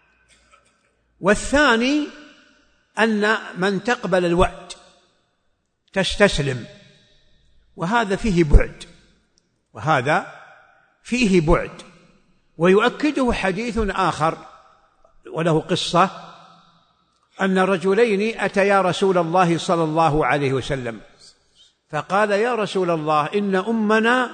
والثاني أن من تقبل الوعد تستسلم، وهذا فيه بعد وهذا فيه بعد. ويؤكده حديث آخر وله قصة، أن رجلين أتيا رسول الله صلى الله عليه وسلم فقال: يا رسول الله، إن أمنا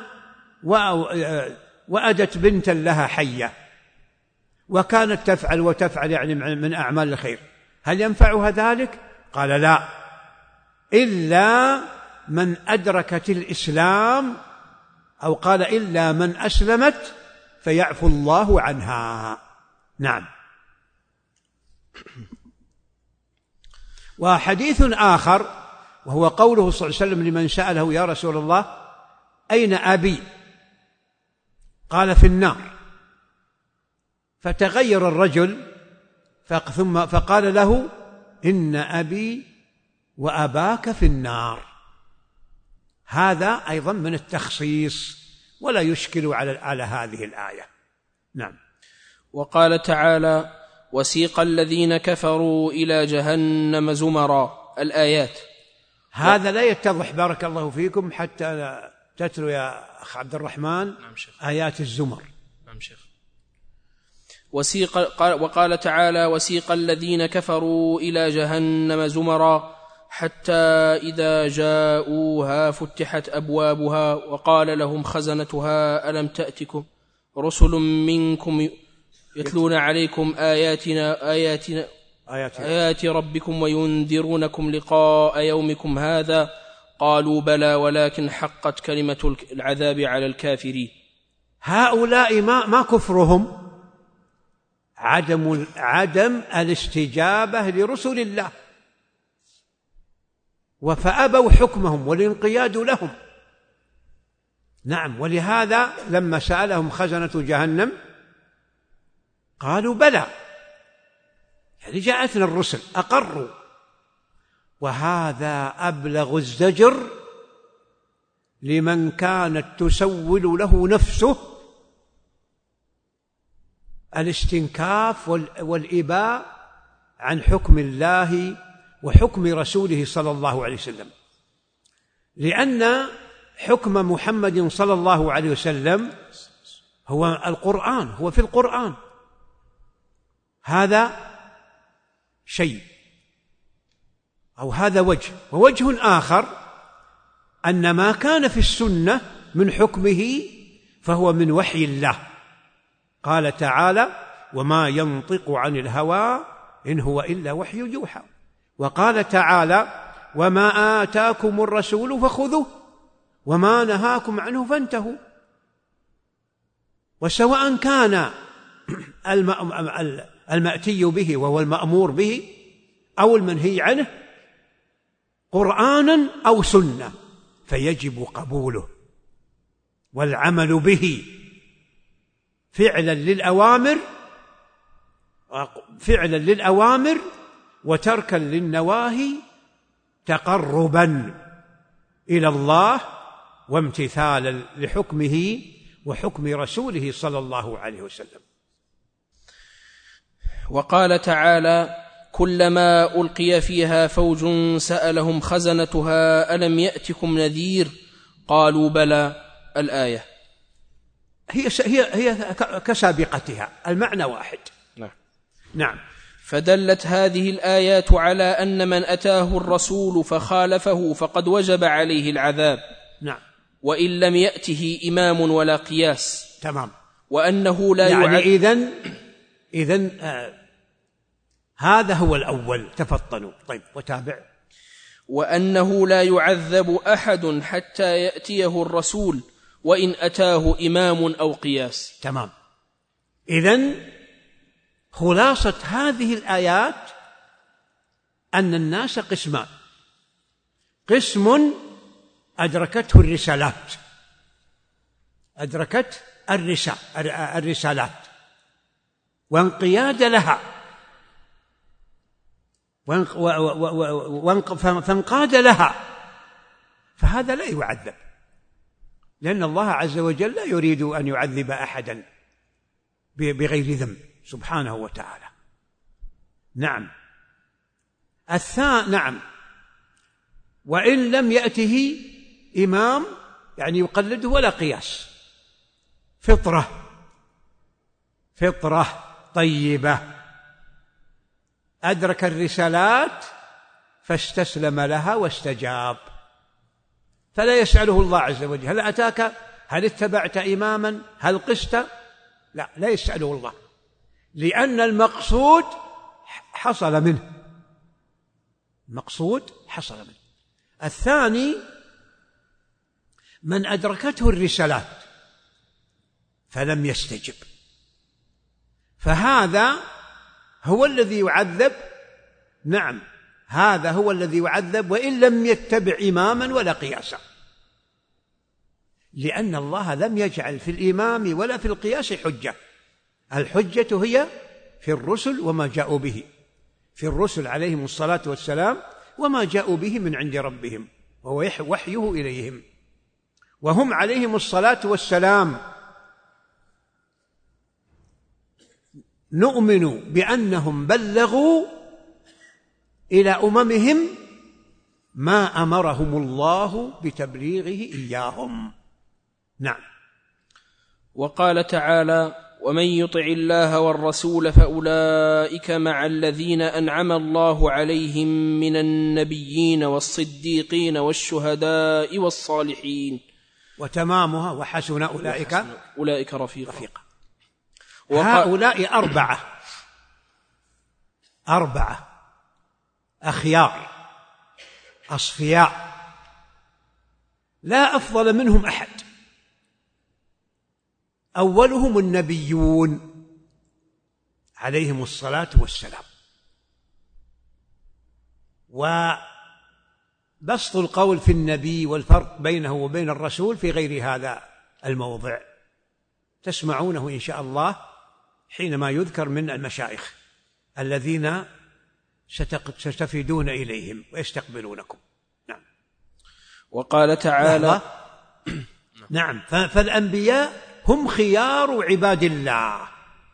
وأدت بنتا لها حية وكانت تفعل وتفعل يعني من أعمال الخير، هل ينفعها ذلك؟ قال: لا، إلا من أدركت الإسلام، أو قال: إلا من أسلمت فيعفو الله عنها. نعم. وحديث آخر وهو قوله صلى الله عليه وسلم لمن سأله: يا رسول الله، أين أبي؟ قال: في النار. فتغير الرجل ثم فقال له: إن أبي وأباك في النار. هذا أيضا من التخصيص ولا يشكل على على هذه الآية. نعم. وقال تعالى: وسيق الذين كفروا إلى جهنم زمرا. الآيات. هذا لا يتضح بارك الله فيكم حتى تتلو يا أخ عبد الرحمن. نعم شيخ. آيات الزمر. نعم شيخ. وسيق وقال تعالى: وسيق الذين كفروا إلى جهنم زمرا حتى إذا جاءوها فتحت أبوابها وقال لهم خزنتها ألم تأتكم رسل منكم يتلون عليكم آياتنا آياتنا آيات, آيات ربكم وينذرونكم لقاء يومكم هذا قالوا بلى ولكن حقت كلمة العذاب على الكافرين. هؤلاء ما, ما كفرهم عدم, عدم الاستجابة لرسل الله، فأبوا حكمهم والانقياد لهم. نعم. ولهذا لما سألهم خزنة جهنم قالوا بلى، يعني جاءتنا الرسل، أقروا. وهذا أبلغ الزجر لمن كانت تسول له نفسه الاستنكاف والإباء عن حكم الله وحكم رسوله صلى الله عليه وسلم، لأن حكم محمد صلى الله عليه وسلم هو القرآن، هو في القرآن. هذا شيء أو هذا وجه. ووجه آخر أن ما كان في السنة من حكمه فهو من وحي الله. قال تعالى: وما ينطق عن الهوى إن هو إلا وحي يوحى. وقال تعالى: وما آتاكم الرسول فخذوه وما نهاكم عنه فانتهوا. وسواء كان المأتي به وهو المأمور به أو المنهي عنه قرآنا أو سنة فيجب قبوله والعمل به فعلا للأوامر فعلا للأوامر وتركا للنواهي تقربا إلى الله وامتثالا لحكمه وحكم رسوله صلى الله عليه وسلم. وقال تعالى: كلما ألقي فيها فوج سألهم خزنتها ألم يأتكم نذير قالوا بلى الآية؟ هي هي هي كسابقتها، المعنى واحد. نعم. نعم. فدلت هذه الآيات على أن من أتاه الرسول فخالفه فقد وجب عليه العذاب. نعم. وإن لم يأته إمام ولا قياس. تمام. وأنه لا يعني يعذب. إذن إذن آه هذا هو الأول. تفضلوا. طيب وتابع. وأنه لا يعذب أحد حتى يأتيه الرسول وإن أتاه إمام أو قياس. تمام. إذن خلاصة هذه الآيات أن الناس قسمان: قسم أدركته الرسالات، أدركت الرسالات وانقياد لها فانقاد لها، فهذا لا يعذب، لأن الله عز وجل لا يريد أن يعذب أحدا بغير ذنب سبحانه وتعالى. نعم. الثاني نعم. وإن لم يأته إمام يعني يقلده ولا قياس، فطرة فطرة طيبة أدرك الرسالات فاستسلم لها واستجاب، فلا يسأله الله عز وجل هل أتاك، هل اتبعت إماما، هل قست، لا لا يسأله الله، لأن المقصود حصل منه، المقصود حصل منه. الثاني من أدركته الرسالات فلم يستجب، فهذا هو الذي يعذب. نعم، هذا هو الذي يعذب وإن لم يتبع إماما ولا قياسا، لأن الله لم يجعل في الإمام ولا في القياس حجة. الحجة هي في الرسل وما جاءوا به، في الرسل عليهم الصلاة والسلام وما جاءوا به من عند ربهم وهو وحيه إليهم، وهم عليهم الصلاة والسلام نؤمن بأنهم بلغوا إلى أممهم ما أمرهم الله بتبليغه إياهم. نعم. وقال تعالى: ومن يطع الله والرسول فأولئك مع الذين أنعم الله عليهم من النبيين والصديقين والشهداء والصالحين. وتمامها وحسن أولئك أولئك رفيقا, رفيقا. هؤلاء أربعة أربعة أخيار أصفياء لا أفضل منهم أحد. أولهم النبيون عليهم الصلاة والسلام، وبسط القول في النبي والفرق بينه وبين الرسول في غير هذا الموضع تسمعونه إن شاء الله حينما يذكر من المشايخ الذين ستفيدون إليهم ويستقبلونكم. نعم. وقال تعالى: نعم. فالأنبياء هم خيار عباد الله.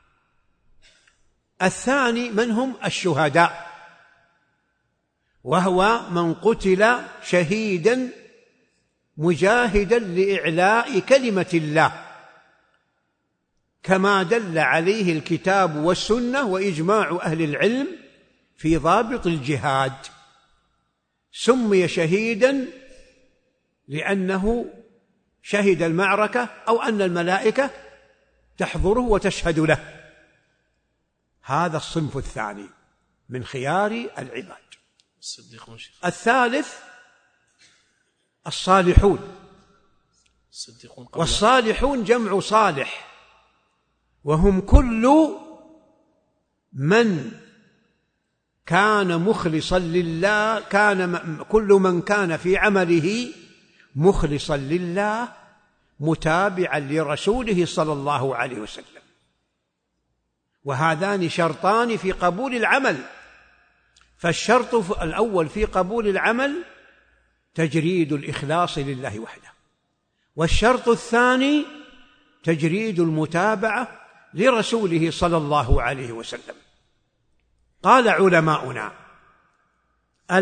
الثاني من هم؟ الشهداء، وهو من قتل شهيدا مجاهدا لإعلاء كلمة الله، كما دل عليه الكتاب والسنة وإجماع أهل العلم في ضابط الجهاد. سمي شهيدا لأنه شهد المعركة أو أن الملائكة تحضره وتشهد له. هذا الصنف الثاني من خيار العباد. الثالث الصالحون، والصالحون جمع صالح، وهم كل من كان مخلصا لله، كان كل من كان في عمله مخلصا لله متابعا لرسوله صلى الله عليه وسلم. وهذان شرطان في قبول العمل، فالشرط الأول في قبول العمل تجريد الإخلاص لله وحده، والشرط الثاني تجريد المتابعة لرسوله صلى الله عليه وسلم. قال علماؤنا: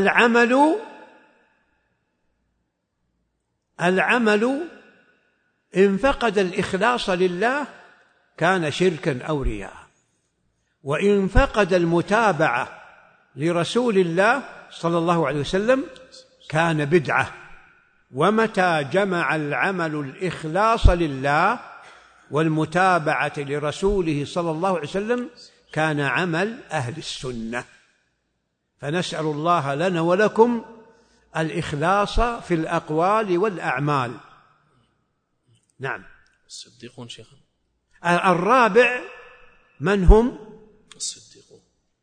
العمل العمل إن فقد الإخلاص لله كان شركا أو رياء، وإن فقد المتابعة لرسول الله صلى الله عليه وسلم كان بدعة. ومتى جمع العمل الإخلاص لله والمتابعة لرسوله صلى الله عليه وسلم كان عمل أهل السنة. فنسأل الله لنا ولكم الإخلاص في الأقوال والأعمال. نعم. الصديقون شيخنا. الرابع من هم؟ الصديقون.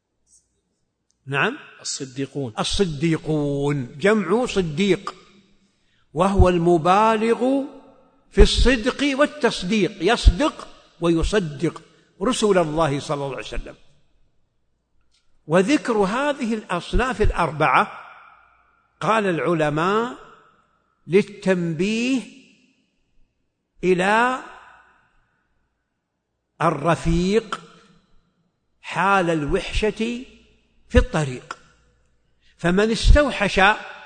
نعم، الصديقون. الصديقون جمع صديق، وهو المبالغ في الصدق والتصديق، يصدق ويصدق رسول الله صلى الله عليه وسلم. وذكر هذه الأصناف الأربعة قال العلماء للتنبيه إلى الرفيق حال الوحشة في الطريق. فمن استوحش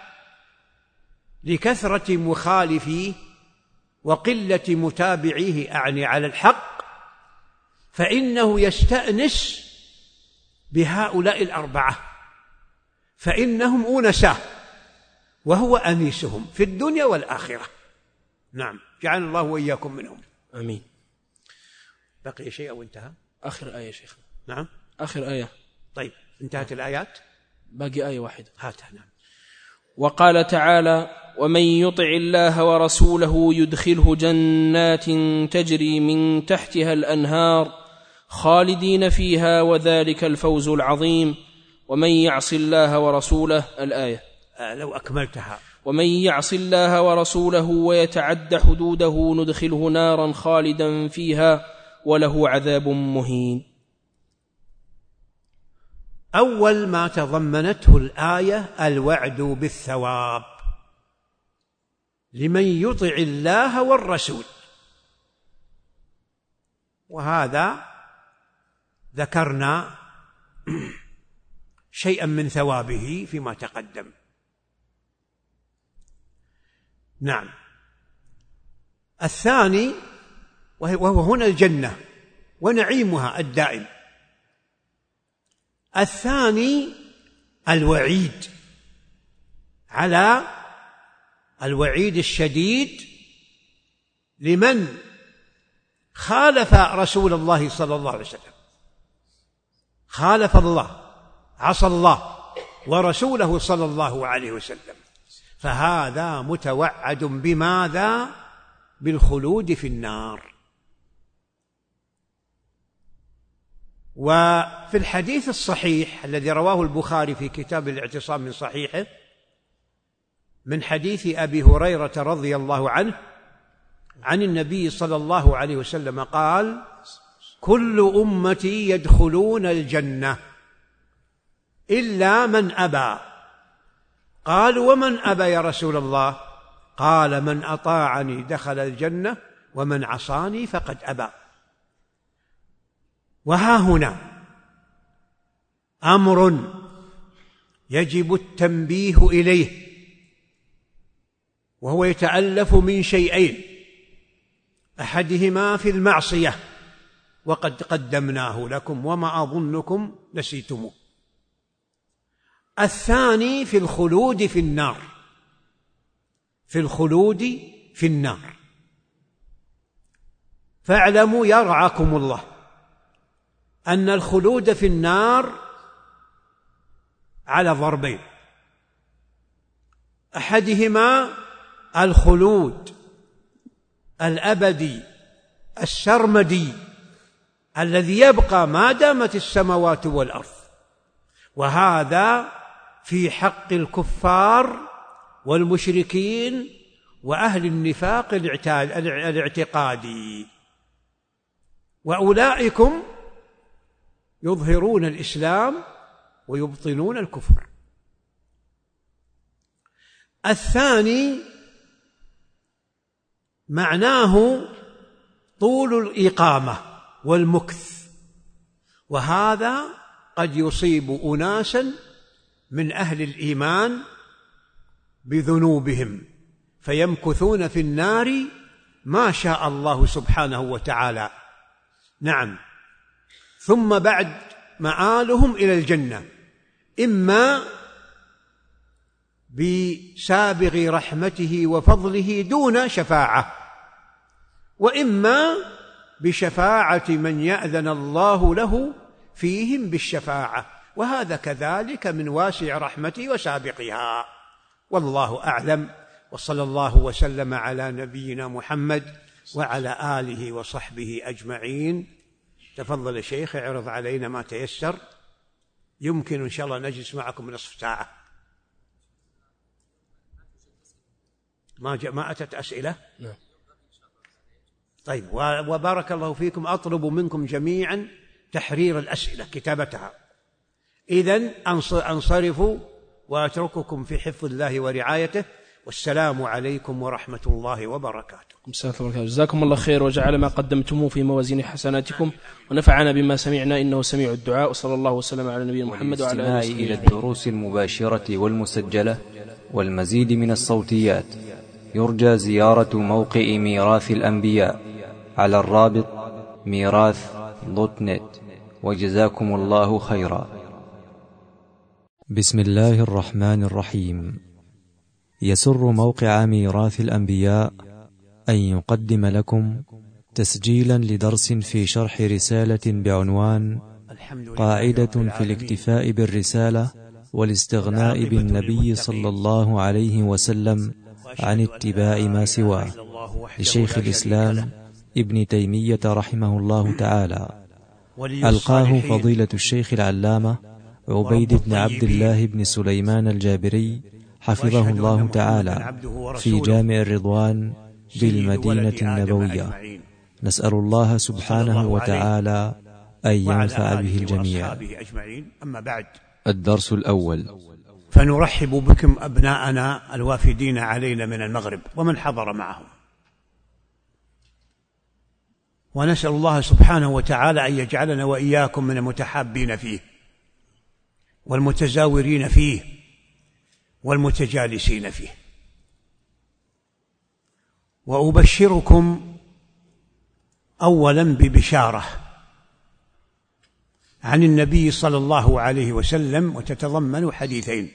لكثرة مخالفيه وقلة متابعيه أعني على الحق فإنه يستأنس بهؤلاء الأربعة، فإنهم أنساه وهو أنيسهم في الدنيا والآخرة. نعم، جعل الله وإياكم منهم. آمين. بقي شيء أو انتهى؟ آخر آية شيخ. نعم، آخر آية. طيب، انتهت الآيات؟ باقي آية واحدة. هاتها. نعم. وقال تعالى: ومن يطع الله ورسوله يدخله جنات تجري من تحتها الأنهار خالدين فيها وذلك الفوز العظيم. ومن يعص الله ورسوله. الآية. آه لو أكملتها. ومن يعص الله ورسوله ويتعد حدوده ندخله نارا خالدا فيها وله عذاب مهين. أول ما تضمنته الآية الوعد بالثواب لمن يطع الله والرسول، وهذا ذكرنا شيئا من ثوابه فيما تقدم. نعم. الثاني وهو هنا الجنة ونعيمها الدائم. الثاني الوعيد على الوعيد الشديد لمن خالف رسول الله صلى الله عليه وسلم، خالف الله، عصى الله ورسوله صلى الله عليه وسلم، فهذا متوعد بماذا؟ بالخلود في النار. وفي الحديث الصحيح الذي رواه البخاري في كتاب الاعتصام من صحيحه من حديث أبي هريرة رضي الله عنه عن النبي صلى الله عليه وسلم قال: كل أمتي يدخلون الجنة إلا من أبى. قالوا: ومن أبى يا رسول الله؟ قال: من أطاعني دخل الجنة ومن عصاني فقد أبى. وها هنا أمر يجب التنبيه إليه، وهو يتألف من شيئين: أحدهما في المعصية وقد قدمناه لكم وما أظنكم نسيتموه. الثاني في الخلود في النار، في الخلود في النار. فاعلموا يرعاكم الله أن الخلود في النار على ضربين: أحدهما الخلود الأبدي السرمدي الذي يبقى ما دامت السماوات والأرض، وهذا في حق الكفار والمشركين وأهل النفاق الاعتقادي، وأولئكم يظهرون الإسلام ويبطنون الكفر. الثاني معناه طول الإقامة والمكث، وهذا قد يصيب أناسا من أهل الإيمان بذنوبهم فيمكثون في النار ما شاء الله سبحانه وتعالى. نعم. ثم بعد مآلهم إلى الجنة، إما بسابغ رحمته وفضله دون شفاعة، وإما بشفاعة من يأذن الله له فيهم بالشفاعة، وهذا كذلك من واسع رحمته وسابقها. والله أعلم، وصلى الله وسلم على نبينا محمد وعلى آله وصحبه أجمعين. تفضل يا شيخ، اعرض علينا ما تيسر، يمكن إن شاء الله نجلس معكم نصف ساعة. ما جاء ما أتت أسئلة؟ نعم. طيب، وبارك الله فيكم. أطلب منكم جميعا تحرير الأسئلة، كتابتها. إذن أنصرفوا وأترككم في حفظ الله ورعايته، والسلام عليكم ورحمة الله وبركاته. جزاكم الله خير، وجعل ما قدمتموه في موازين حسناتكم، ونفعنا بما سمعنا، إنه سميع الدعاء. وصلى الله وسلم على نبينا محمد وعلى آله وصحبه. إلى الدروس المباشرة والمسجلة والمزيد من الصوتيات يرجى زيارة موقع ميراث الأنبياء على الرابط ميراث دوت نت. وجزاكم الله خيرا. بسم الله الرحمن الرحيم. يسر موقع ميراث الأنبياء أن يقدم لكم تسجيلا لدرس في شرح رسالة بعنوان قاعدة في الاكتفاء بالرسالة والاستغناء بالنبي صلى الله عليه وسلم عن اتباع ما سواه، لشيخ الإسلام ابن تيمية رحمه الله تعالى. ألقاه فضيلة الشيخ العلامة عبيد بن عبد الله بن سليمان الجابري حفظه الله تعالى في جامع الرضوان بالمدينة النبوية. نسأل الله سبحانه وتعالى أن ينفع به الجميع. أما بعد، الدرس الأول. فنرحب بكم أبناءنا الوافدين علينا من المغرب ومن حضر معهم، ونسأل الله سبحانه وتعالى أن يجعلنا وإياكم من المتحابين فيه والمتزاورين فيه والمتجالسين فيه. وأبشركم أولا ببشارة عن النبي صلى الله عليه وسلم، وتتضمن حديثين.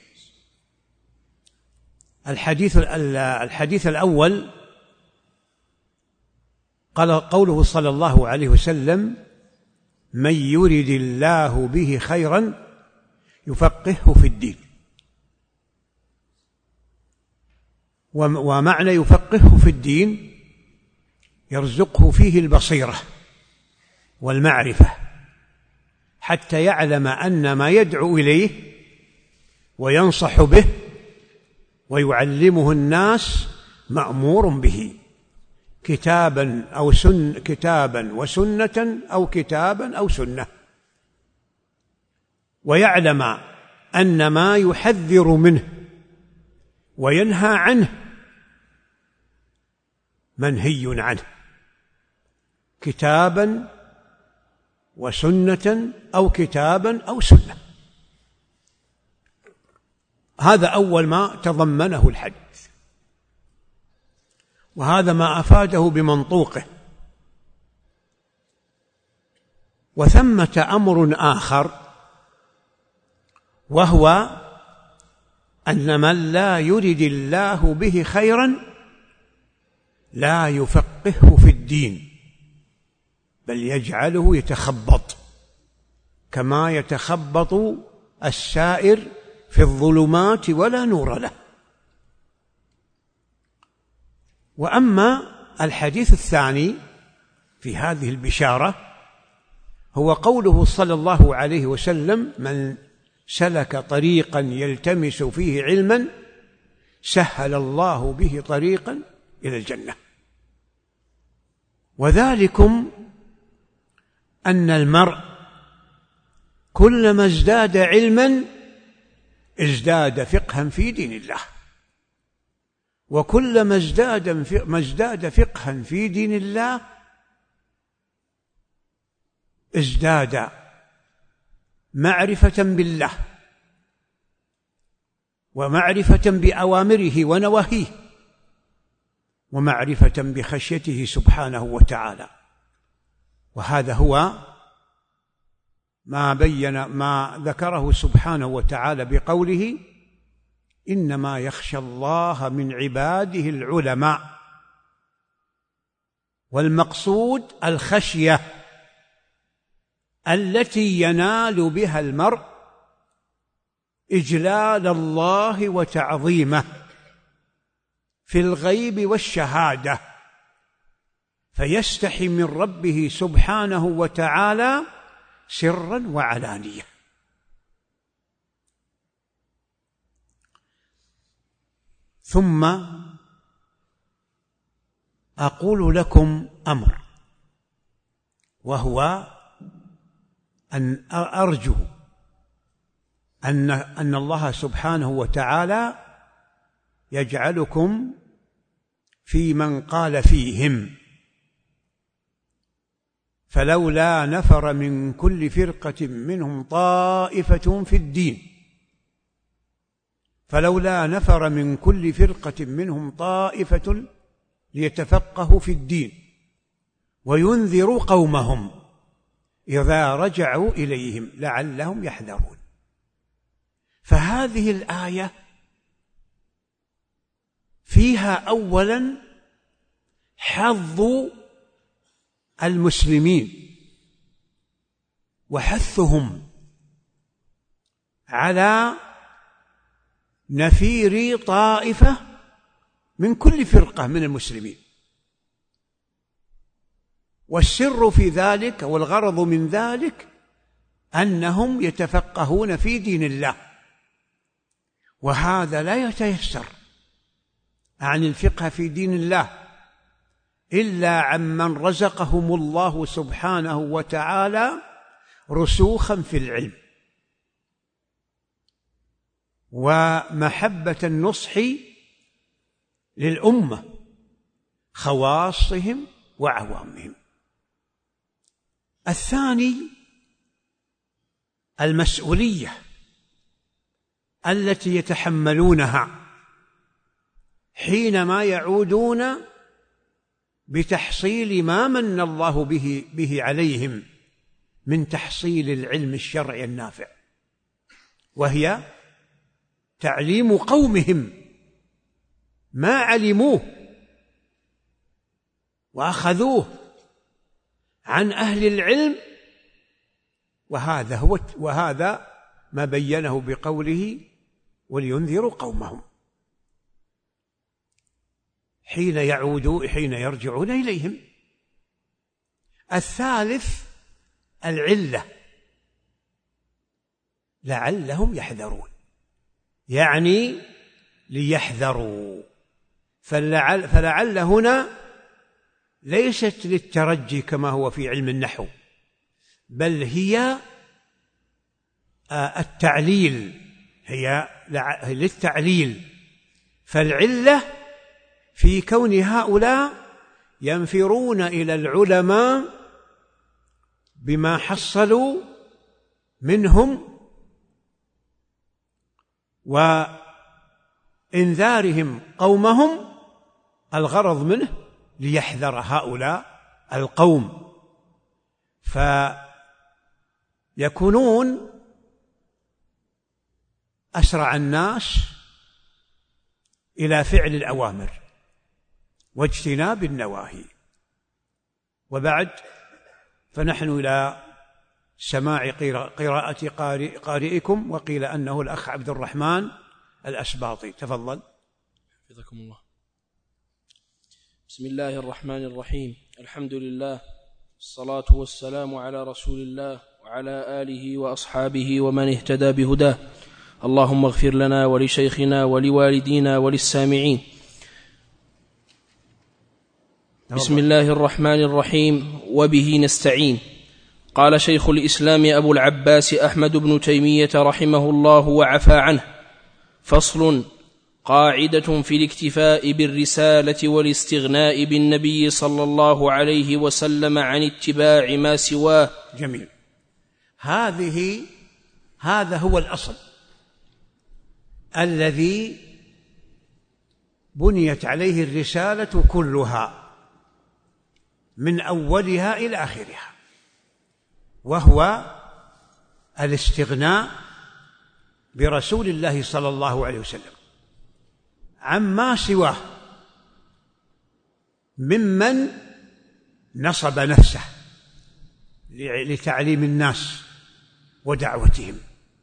الحديث الحديث الأول قال قوله صلى الله عليه وسلم: من يرد الله به خيرا يفقهه في الدين. ومعنى يفقهه في الدين يرزقه فيه البصيرة والمعرفة، حتى يعلم أن ما يدعو إليه وينصح به ويعلمه الناس مأمور به، كتابا أو سن كتابا وسنة أو كتابا أو سنة، ويعلم أن ما يحذر منه وينهى عنه منهي عنه، كتابا وسنة أو كتابا أو سنة. هذا أول ما تضمنه الحديث، وهذا ما أفاده بمنطوقه. وثمة أمر آخر، وهو أن من لا يرد الله به خيرا لا يفقهه في الدين، بل يجعله يتخبط كما يتخبط السائر في الظلمات ولا نور له. وأما الحديث الثاني في هذه البشارة هو قوله صلى الله عليه وسلم: من سلك طريقا يلتمس فيه علما سهل الله به طريقا إلى الجنة. وذلكم أن المرء كلما ازداد علما ازداد فقها في دين الله، وكلما ازداد ما ازداد فقها في دين الله ازداد معرفة بالله ومعرفة بأوامره ونواهيه، ومعرفة بخشيته سبحانه وتعالى. وهذا هو ما بين ما ذكره سبحانه وتعالى بقوله: إنما يخشى الله من عباده العلماء. والمقصود الخشية التي ينال بها المرء إجلال الله وتعظيمه في الغيب والشهادة، فيستحي من ربه سبحانه وتعالى سرا وعلانية. ثم أقول لكم أمر، وهو أن أرجو أن أن الله سبحانه وتعالى يجعلكم في من قال فيهم: فلولا نفر من كل فرقة منهم طائفة في الدين فلولا نفر من كل فرقة منهم طائفة ليتفقهوا في الدين وينذروا قومهم إذا رجعوا إليهم لعلهم يحذرون. فهذه الآية فيها أولا حظ المسلمين وحثهم على نفير طائفة من كل فرقة من المسلمين، والسر في ذلك والغرض من ذلك أنهم يتفقهون في دين الله، وهذا لا يتيسر عن الفقه في دين الله إلا عمن رزقهم الله سبحانه وتعالى رسوخا في العلم ومحبة النصح للأمة خواصهم وعوامهم. الثاني المسؤولية التي يتحملونها حينما يعودون بتحصيل ما من الله به, به عليهم من تحصيل العلم الشرعي النافع، وهي تعليم قومهم ما علموه وأخذوه عن أهل العلم. وهذا هو وهذا ما بينه بقوله: ولينذروا قومهم حين يعودوا حين يرجعون إليهم. الثالث العلة، لعلهم يحذرون، يعني ليحذروا. فلعل, فلعل هنا ليست للترجي كما هو في علم النحو، بل هي التعليل، هي للتعليل. فالعلة في كون هؤلاء ينفرون إلى العلماء بما حصلوا منهم وإنذارهم قومهم، الغرض منه ليحذر هؤلاء القوم، فيكونون أسرع الناس إلى فعل الأوامر واجتناب النواهي. وبعد فنحن إلى سماع قراءة قارئكم، وقيل أنه الأخ عبد الرحمن الأسباطي. تفضل. حفظكم الله. بسم الله الرحمن الرحيم. الحمد لله، الصلاة والسلام على رسول الله وعلى آله وأصحابه ومن اهتدى بهداه. اللهم اغفر لنا ولشيخنا ولوالدينا وللسامعين. بسم الله الرحمن الرحيم، وبه نستعين. قال شيخ الإسلام أبو العباس أحمد بن تيمية رحمه الله وعفى عنه: فصل: قاعدة في الاكتفاء بالرسالة والاستغناء بالنبي صلى الله عليه وسلم عن اتباع ما سواه. جميل. هذه هذا هو الأصل الذي بنيت عليه الرسالة كلها من أولها إلى آخرها، وهو الاستغناء برسول الله صلى الله عليه وسلم عما سواه ممن نصب نفسه لتعليم الناس ودعوتهم.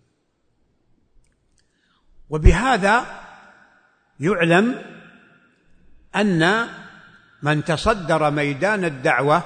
وبهذا يعلم أن من تصدر ميدان الدعوة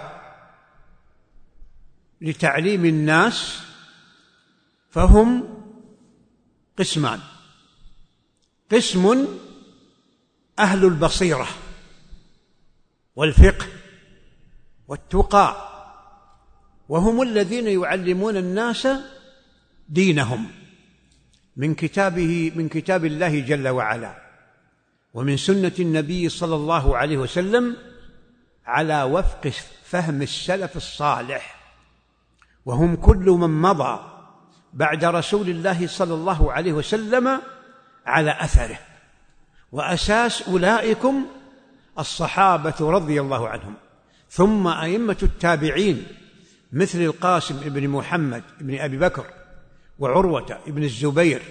لتعليم الناس فهم قسمان: قسم أهل البصيرة والفقه والتقى، وهم الذين يعلمون الناس دينهم من كتابه من كتاب الله جل وعلا ومن سنة النبي صلى الله عليه وسلم على وفق فهم السلف الصالح، وهم كل من مضى بعد رسول الله صلى الله عليه وسلم على أثره، وأساس أولئكم الصحابة رضي الله عنهم، ثم أئمة التابعين مثل القاسم بن محمد بن أبي بكر وعروة بن الزبير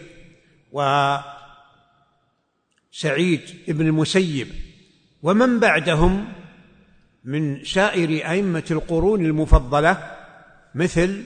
وسعيد بن المسيب ومن بعدهم من سائر أئمة القرون المفضلة مثل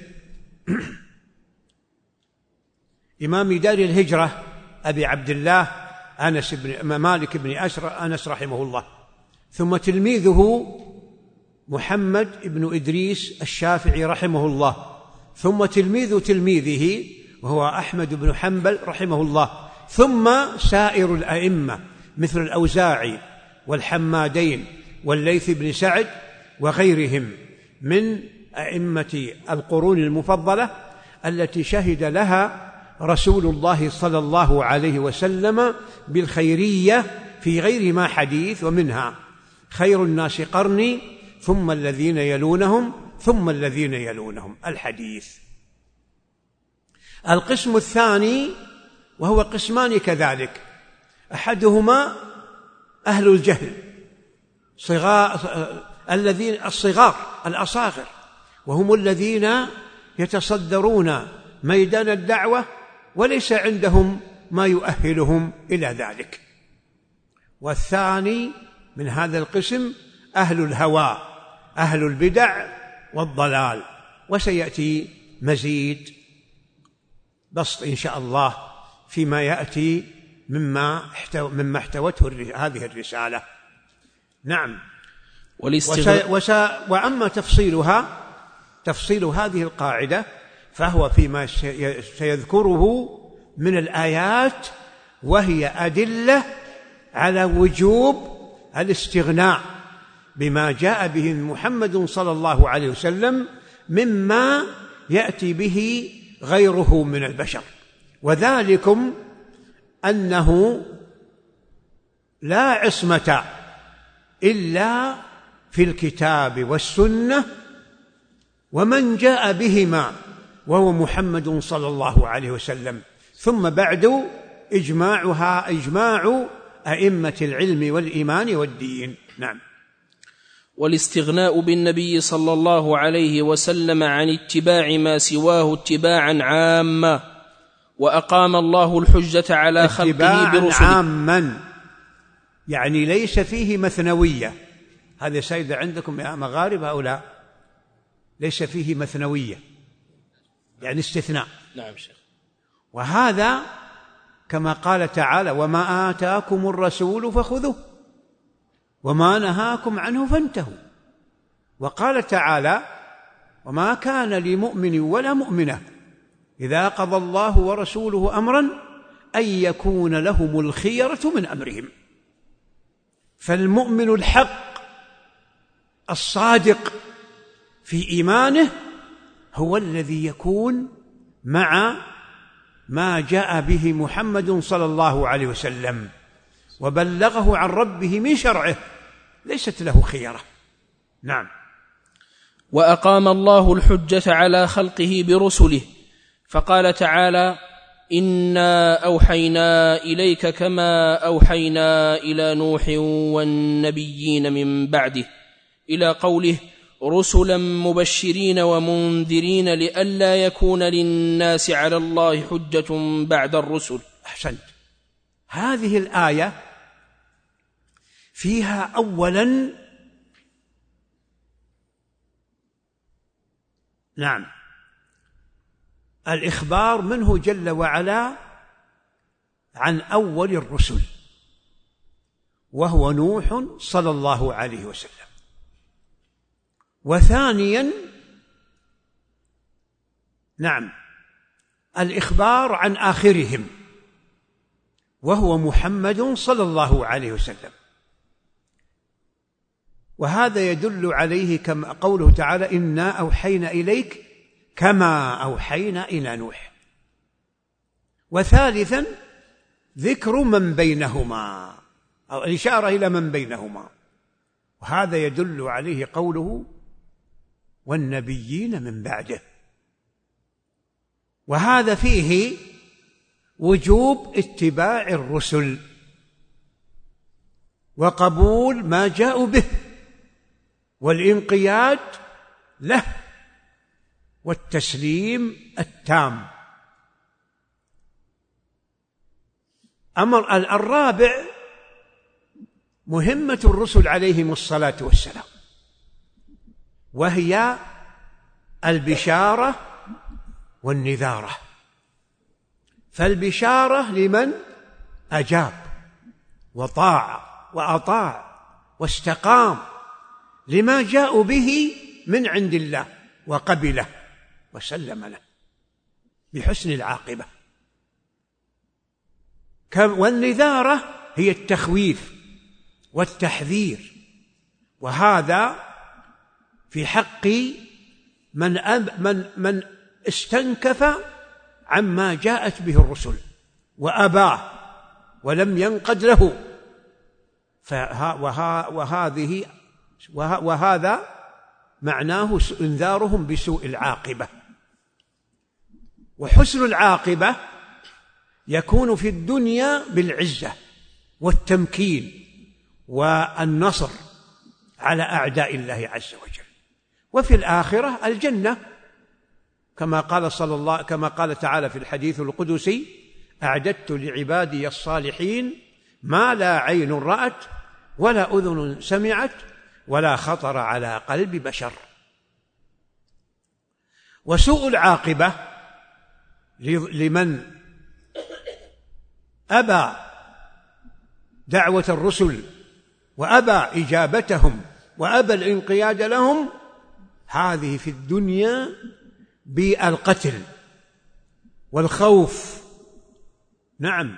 إمام دار الهجرة أبي عبد الله أنس بن مالك بن أنس رحمه الله، ثم تلميذه محمد بن إدريس الشافعي رحمه الله، ثم تلميذ تلميذه وهو أحمد بن حنبل رحمه الله، ثم سائر الأئمة مثل الأوزاعي والحمادين والليث بن سعد وغيرهم من أئمة القرون المفضلة التي شهد لها رسول الله صلى الله عليه وسلم بالخيرية في غير ما حديث، ومنها: خير الناس قرني ثم الذين يلونهم ثم الذين يلونهم، الحديث. القسم الثاني وهو قسمان كذلك: أحدهما أهل الجهل صغار الذين الصغار الأصاغر، وهم الذين يتصدرون ميدان الدعوة وليس عندهم ما يؤهلهم إلى ذلك. والثاني من هذا القسم أهل الهوى، أهل البدع والضلال، وسيأتي مزيد بسط إن شاء الله فيما يأتي مما مما احتوته هذه الرسالة. نعم. وسا وسا وأما تفصيلها تفصيل هذه القاعدة فهو فيما سيذكره من الآيات، وهي أدلة على وجوب الاستغناء بما جاء به محمد صلى الله عليه وسلم مما يأتي به غيره من البشر، وذلكم أنه لا عصمة إلا في الكتاب والسنة ومن جاء بهما وهو محمد صلى الله عليه وسلم، ثم بعد إجماعها إجماع أئمة العلم والإيمان والدين. نعم. والاستغناء بالنبي صلى الله عليه وسلم عن اتباع ما سواه اتباعا عاما، وأقام الله الحجة على خلقه برسله. عاما يعني ليس فيه مثنوية، هذا سيد عندكم يا مغارب هؤلاء، ليس فيه مثنوية يعني استثناء. نعم شيخ. وهذا كما قال تعالى: وما آتاكم الرسول فخذوه وما نهاكم عنه فانتهوا. وقال تعالى: وما كان لمؤمن ولا مؤمنة إذا قضى الله ورسوله أمرا أن يكون لهم الخيرة من أمرهم. فالمؤمن الحق الصادق في إيمانه هو الذي يكون مع ما جاء به محمد صلى الله عليه وسلم وبلغه عن ربه من شرعه، ليست له خيرة. نعم. وأقام الله الحجة على خلقه برسله، فقال تعالى: إنا أوحينا إليك كما أوحينا إلى نوح والنبيين من بعده إلى قوله رسلا مبشرين ومنذرين لئلا يكون للناس على الله حجة بعد الرسل. أحسنت. هذه الآية فيها أولا نعم الإخبار منه جل وعلا عن أول الرسل وهو نوح صلى الله عليه وسلم، وثانيا نعم الإخبار عن آخرهم وهو محمد صلى الله عليه وسلم، وهذا يدل عليه كما قوله تعالى إنا أوحينا إليك كما أوحينا إلى نوح. وثالثا ذكر من بينهما أو الإشارة إلى من بينهما، وهذا يدل عليه قوله والنبيين من بعده، وهذا فيه وجوب اتباع الرسل وقبول ما جاءوا به والانقياد له والتسليم التام. أمر الرابع مهمة الرسل عليهم الصلاة والسلام، وهي البشارة والنذارة. فالبشارة لمن أجاب وطاع وأطاع واستقام لما جاءوا به من عند الله وقبله وسلم له بحسن العاقبة. والنذارة هي التخويف والتحذير، وهذا في حق من من من استنكف عما جاءت به الرسل وأباه ولم ينقد له، وهذه وهذا معناه انذارهم بسوء العاقبة. وحسن العاقبة يكون في الدنيا بالعزة والتمكين والنصر على أعداء الله عز وجل، وفي الآخرة الجنة كما قال صلى الله كما قال تعالى في الحديث القدسي أعددت لعبادي الصالحين ما لا عين رأت ولا أذن سمعت ولا خطر على قلب بشر. وسوء العاقبة لمن أبى دعوة الرسل وأبى إجابتهم وأبى الانقياد لهم، هذه في الدنيا بالقتل والخوف نعم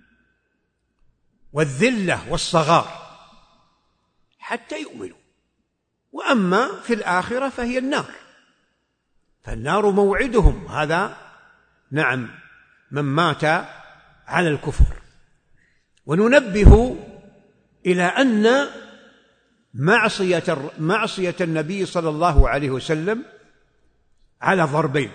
والذلة والصغار حتى يؤمنوا. وأما في الآخرة فهي النار، فالنار موعدهم، هذا نعم من مات على الكفر. وننبه إلى أن معصية معصية النبي صلى الله عليه وسلم على ضربين،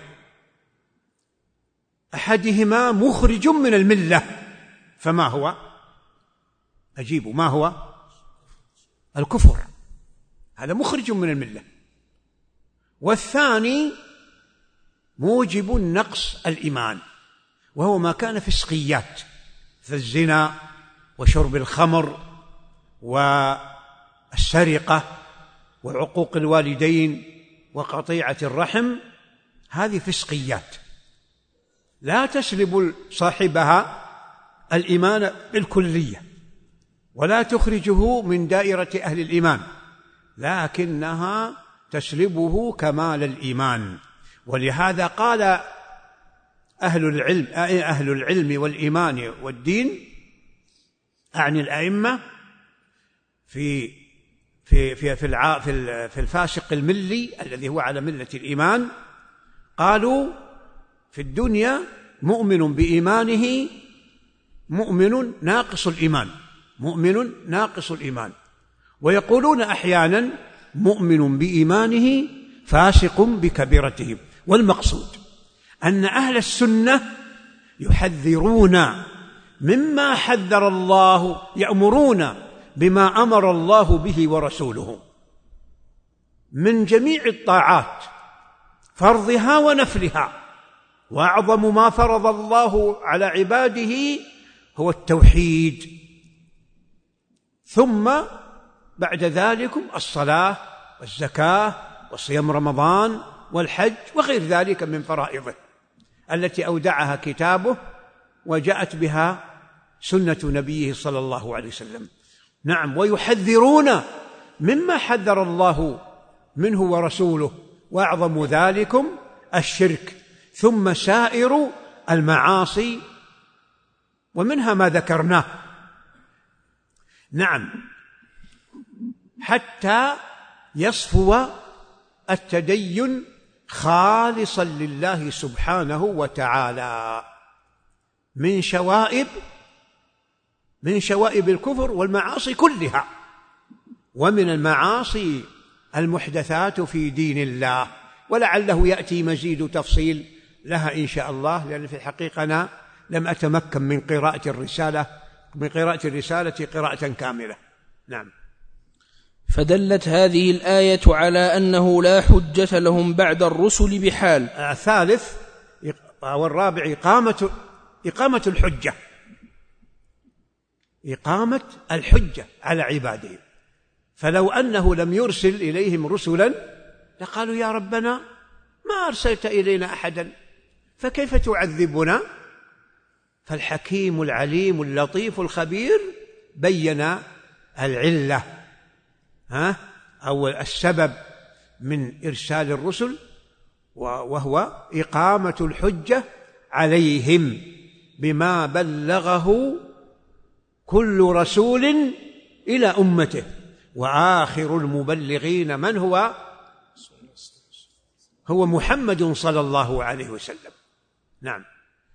أحدهما مخرج من الملة، فما هو؟ أجيبوا، ما هو؟ الكفر، هذا مخرج من الملة. والثاني موجب نقص الإيمان، وهو ما كان فسقيات فالزنا وشرب الخمر والسرقة وعقوق الوالدين وقطيعة الرحم، هذه فسقيات لا تسلب صاحبها الإيمان بالكلية ولا تخرجه من دائرة أهل الإيمان، لكنها تسلبه كمال الإيمان. ولهذا قال أهل العلم أهل العلم والإيمان والدين، أعني الأئمة، في في في في في الفاسق الملي الذي هو على ملة الإيمان، قالوا في الدنيا مؤمن بإيمانه مؤمن ناقص الإيمان، مؤمن ناقص الإيمان، ويقولون أحيانا مؤمن بإيمانه فاسق بكبيرته. والمقصود أن أهل السنة يحذرون مما حذر الله، يأمرون بما أمر الله به ورسوله من جميع الطاعات فرضها ونفلها. وأعظم ما فرض الله على عباده هو التوحيد، ثم بعد ذلك الصلاة والزكاة وصيام رمضان والحج وغير ذلك من فرائضه التي أودعها كتابه وجاءت بها سنة نبيه صلى الله عليه وسلم. نعم، ويحذرون مما حذر الله منه ورسوله، وأعظم ذلكم الشرك، ثم سائر المعاصي ومنها ما ذكرناه. نعم، حتى يصفو التدين خالصا لله سبحانه وتعالى من شوائب من شوائب الكفر والمعاصي كلها، ومن المعاصي المحدثات في دين الله، ولعله يأتي مزيد تفصيل لها إن شاء الله، لأن في الحقيقة أنا لم أتمكن من قراءة الرسالة من قراءة الرسالة قراءة كاملة. نعم. فدلت هذه الآية على أنه لا حجة لهم بعد الرسل بحال. الثالث والرابع إقامة إقامة الحجة إقامة الحجة على عباده. فلو أنه لم يرسل إليهم رسلا لقالوا يا ربنا ما أرسلت إلينا أحدا فكيف تعذبنا؟ فالحكيم العليم اللطيف الخبير بين العلة ها أو السبب من إرسال الرسل، وهو إقامة الحجة عليهم بما بلغه كل رسول إلى أمته، وآخر المبلغين من هو؟ هو محمد صلى الله عليه وسلم. نعم.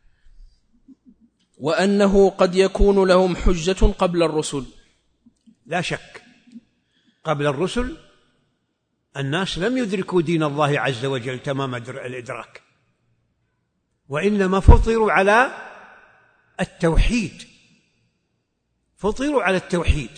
وأنه قد يكون لهم حجة قبل الرسل. لا شك قبل الرسل الناس لم يدركوا دين الله عز وجل تمام الإدراك، وإنما فطروا على التوحيد فطروا على التوحيد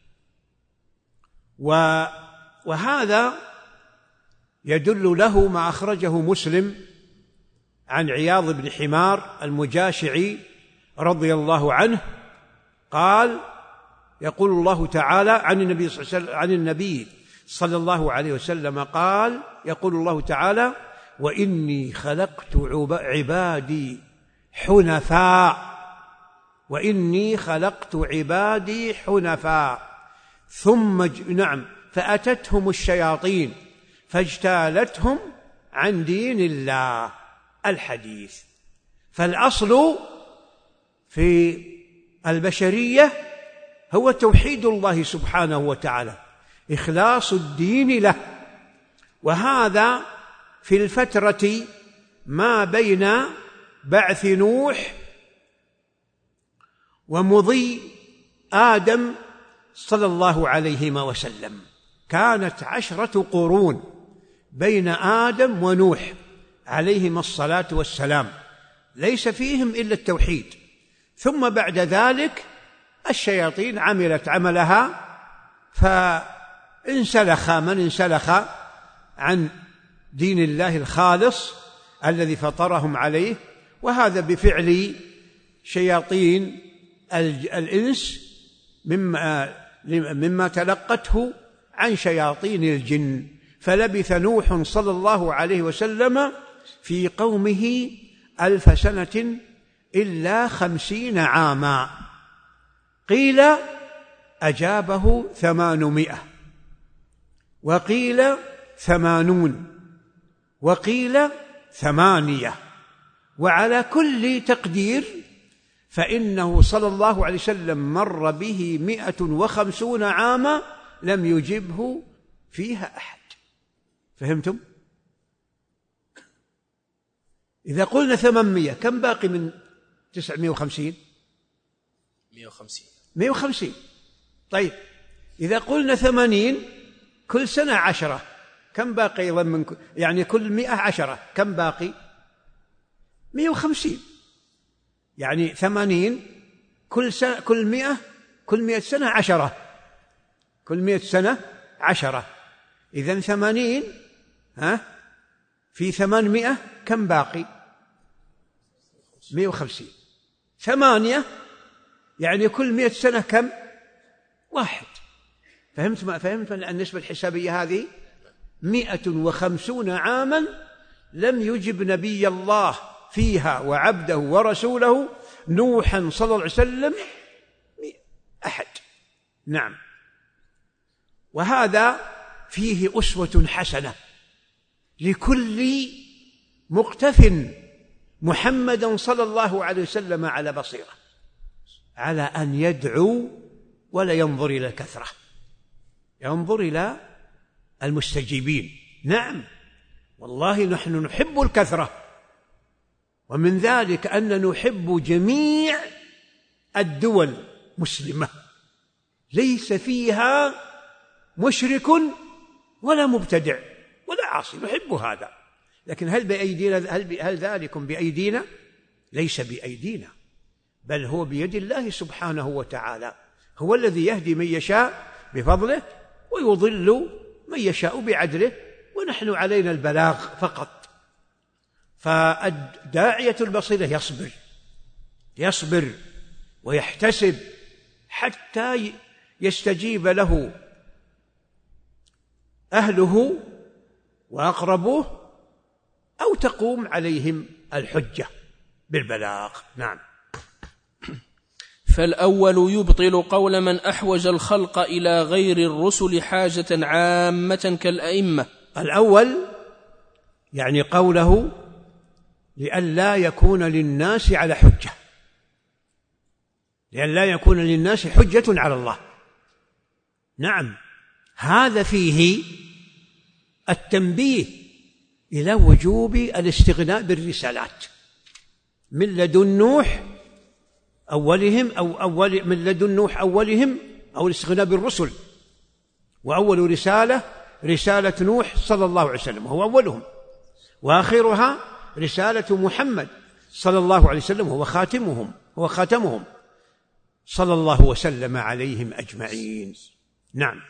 وهذا يدل له ما أخرجه مسلم عن عياض بن حمار المجاشعي رضي الله عنه قال: يقول الله تعالى عن النبي صلى الله عليه وسلم عن النبي صلى الله عليه وسلم قال: يقول الله تعالى: وإني خلقت عبادي حنفاء وإني خلقت عبادي حنفاء ثم ج... نعم فأتتهم الشياطين فاجتالتهم عن دين الله. الحديث. فالأصل في البشرية هو توحيد الله سبحانه وتعالى، إخلاص الدين له، وهذا في الفترة ما بين بعث نوح ومضي آدم صلى الله عليه وسلم كانت عشرة قرون بين آدم ونوح عليهما الصلاة والسلام، ليس فيهم إلا التوحيد. ثم بعد ذلك الشياطين عملت عملها فانسلخ من انسلخ عن دين الله الخالص الذي فطرهم عليه، وهذا بفعل شياطين الإنس مما, مما تلقته عن شياطين الجن. فلبث نوح صلى الله عليه وسلم في قومه ألف سنة إلا خمسين عاما، قيل أجابه ثمانمائة، وقيل ثمانون، وقيل ثمانية، وعلى كل تقدير فإنه صلى الله عليه وسلم مر به مئة وخمسون عاما لم يجبه فيها أحد. فهمتم؟ إذا قلنا ثمانمائة كم باقي من تسعمائة وخمسين؟ مئة وخمسين. مئة وخمسين. طيب إذا قلنا ثمانين كل سنة عشرة كم باقي من ك... يعني كل مئة عشرة كم باقي؟ مئة وخمسين. يعني ثمانين كل سنة كل مئة كل مئة سنة عشرة، كل مئة سنة عشرة، إذن ثمانين ها في ثمانمائة كم باقي؟ مئة وخمسين. ثمانية يعني كل مئة سنة كم؟ واحد. فهمت ما فهمت النسبة الحسابية هذه؟ مئة وخمسون عاما لم يجب نبي الله فيها وعبده ورسوله نوحا صلى الله عليه وسلم أحد. نعم. وهذا فيه أسوة حسنة لكل مقتف محمدا صلى الله عليه وسلم على بصيرة، على أن يدعو ولا ينظر إلى الكثرة، ينظر إلى المستجيبين. نعم والله نحن نحب الكثرة، ومن ذلك أن نحب جميع الدول مسلمة ليس فيها مشرك ولا مبتدع ولا عاصي، نحب هذا. لكن هل بأيدينا هل, هل ذلك بأيدينا؟ ليس بأيدينا، بل هو بيد الله سبحانه وتعالى. هو الذي يهدي من يشاء بفضله ويضل من يشاء بعدله، ونحن علينا البلاغ فقط. فالداعية البصيرة يصبر يصبر ويحتسب حتى يستجيب له أهله وأقربوه، أو تقوم عليهم الحجة بالبلاغ. نعم. فالأول يبطل قول من أحوج الخلق إلى غير الرسل حاجة عامة كالأئمة. الأول يعني قوله لئلا يكون للناس على حجة، لئلا يكون للناس حجة على الله. نعم، هذا فيه التنبيه إلى وجوب الاستغناء بالرسالات من لدن نوح أولهم أو أول من لدن نوح أولهم، أو الاستغناء بالرسل. وأول رسالة رسالة نوح صلى الله عليه وسلم وهو أولهم، وآخرها رسالة محمد صلى الله عليه وسلم هو خاتمهم هو خاتمهم صلى الله وسلم عليهم أجمعين. نعم.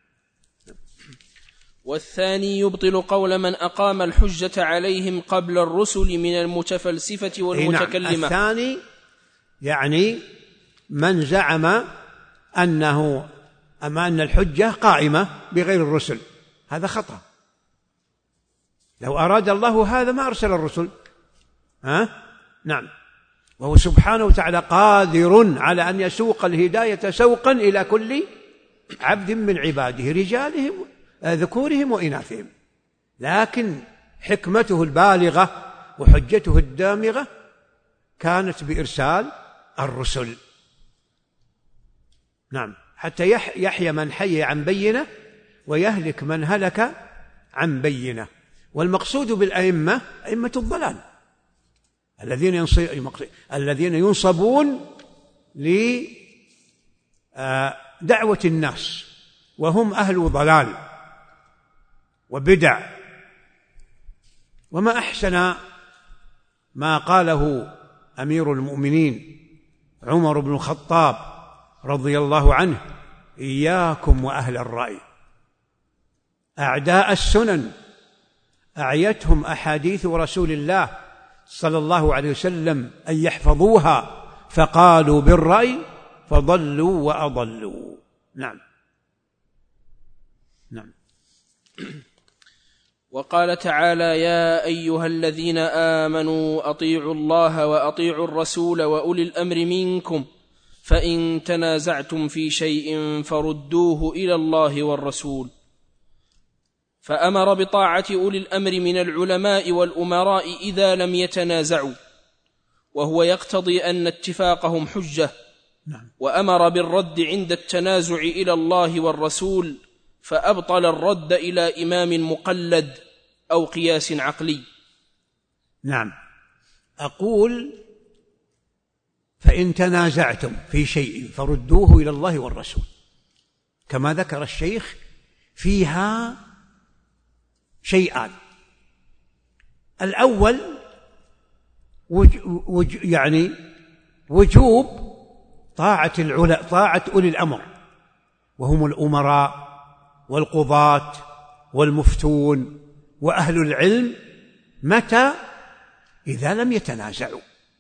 والثاني يبطل قول من أقام الحجة عليهم قبل الرسل من المتفلسفة والمتكلمة. نعم. الثاني يعني من زعم أنه أما أن الحجة قائمة بغير الرسل، هذا خطأ. لو أراد الله هذا ما أرسل الرسل. ها؟ نعم. وهو سبحانه وتعالى قادر على أن يسوق الهداية سوقا إلى كل عبد من عباده رجالهم ذكورهم وإناثهم، لكن حكمته البالغة وحجته الدامغة كانت بإرسال الرسل. نعم، حتى يحيى من حي عن بينة ويهلك من هلك عن بينة. والمقصود بالأئمة أئمة الضلال الذين الذين ينصبون لدعوة الناس وهم أهل ضلال وبدع. وما أحسن ما قاله أمير المؤمنين عمر بن الخطاب رضي الله عنه: إياكم وأهل الرأي، أعداء السنن أعيتهم أحاديث رسول الله صلى الله عليه وسلم أن يحفظوها فقالوا بالرأي فضلوا وأضلوا. نعم. نعم. وقال تعالى: يا أيها الذين آمنوا أطيعوا الله وأطيعوا الرسول وأولي الأمر منكم فإن تنازعتم في شيء فردوه إلى الله والرسول. فأمر بطاعة أولي الأمر من العلماء والأمراء إذا لم يتنازعوا، وهو يقتضي أن اتفاقهم حجة. وأمر بالرد عند التنازع إلى الله والرسول، فأبطل الرد إلى إمام مقلد أو قياس عقلي. نعم. أقول فإن تنازعتم في شيء فردوه إلى الله والرسول، كما ذكر الشيخ فيها شيئان. الأول وج وج يعني وجوب طاعة العلا طاعة أولي الأمر، وهم الأمراء والقضاة والمفتون وأهل العلم، متى؟ إذا لم يتنازعوا.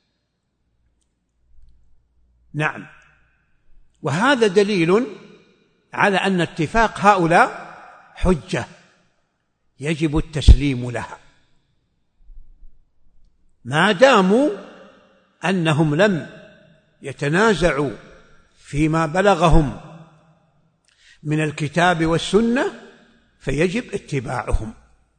نعم، وهذا دليل على أن اتفاق هؤلاء حجة يجب التسليم لها، ما داموا أنهم لم يتنازعوا فيما بلغهم من الكتاب والسنة، فيجب اتباعهم.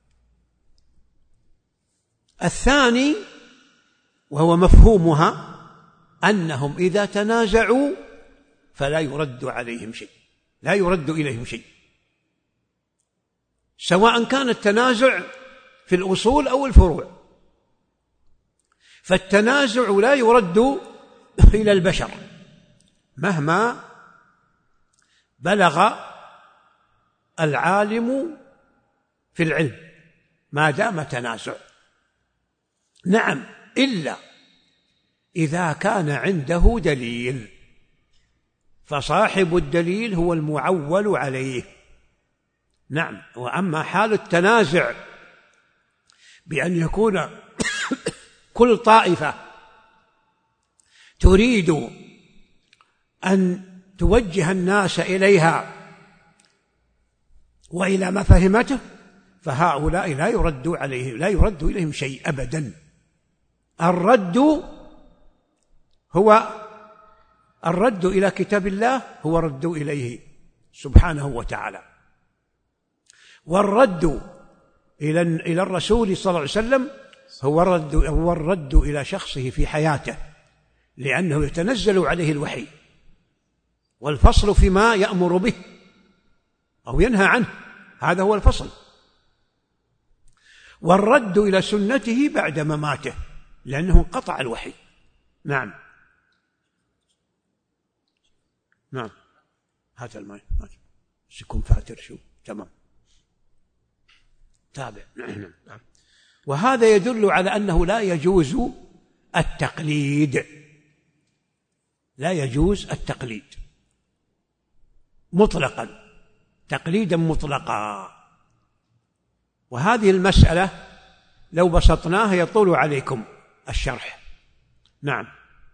الثاني وهو مفهومها أنهم إذا تنازعوا فلا يرد عليهم شيء، لا يرد إليهم شيء، سواء كان التنازع في الأصول أو الفروع. فالتنازع لا يرد إلى البشر مهما بلغ العالم في العلم، ما دام تنازع. نعم، إلا إذا كان عنده دليل، فصاحب الدليل هو المعول عليه. نعم، وأما حال التنازع بأن يكون كل طائفة تريد أن توجه الناس إليها وإلى ما فهمته، فهؤلاء لا يرد عليه لا يرد إليهم شيء أبدا. الرد هو الرد إلى كتاب الله، هو الرد إليه سبحانه وتعالى، والرد إلى إلى الرسول صلى الله عليه وسلم هو الرد هو الرد إلى شخصه في حياته، لأنه يتنزل عليه الوحي، والفصل فيما يأمر به أو ينهى عنه، هذا هو الفصل. والرد إلى سنته بعد مماته، لأنه انقطع الوحي. نعم نعم هات الماء سيكون فاتر شو تمام تابع. نعم. وهذا يدل على أنه لا يجوز التقليد، لا يجوز التقليد مطلقا، تقليدا مطلقا. وهذه المسألة لو بسطناها يطول عليكم الشرح. نعم.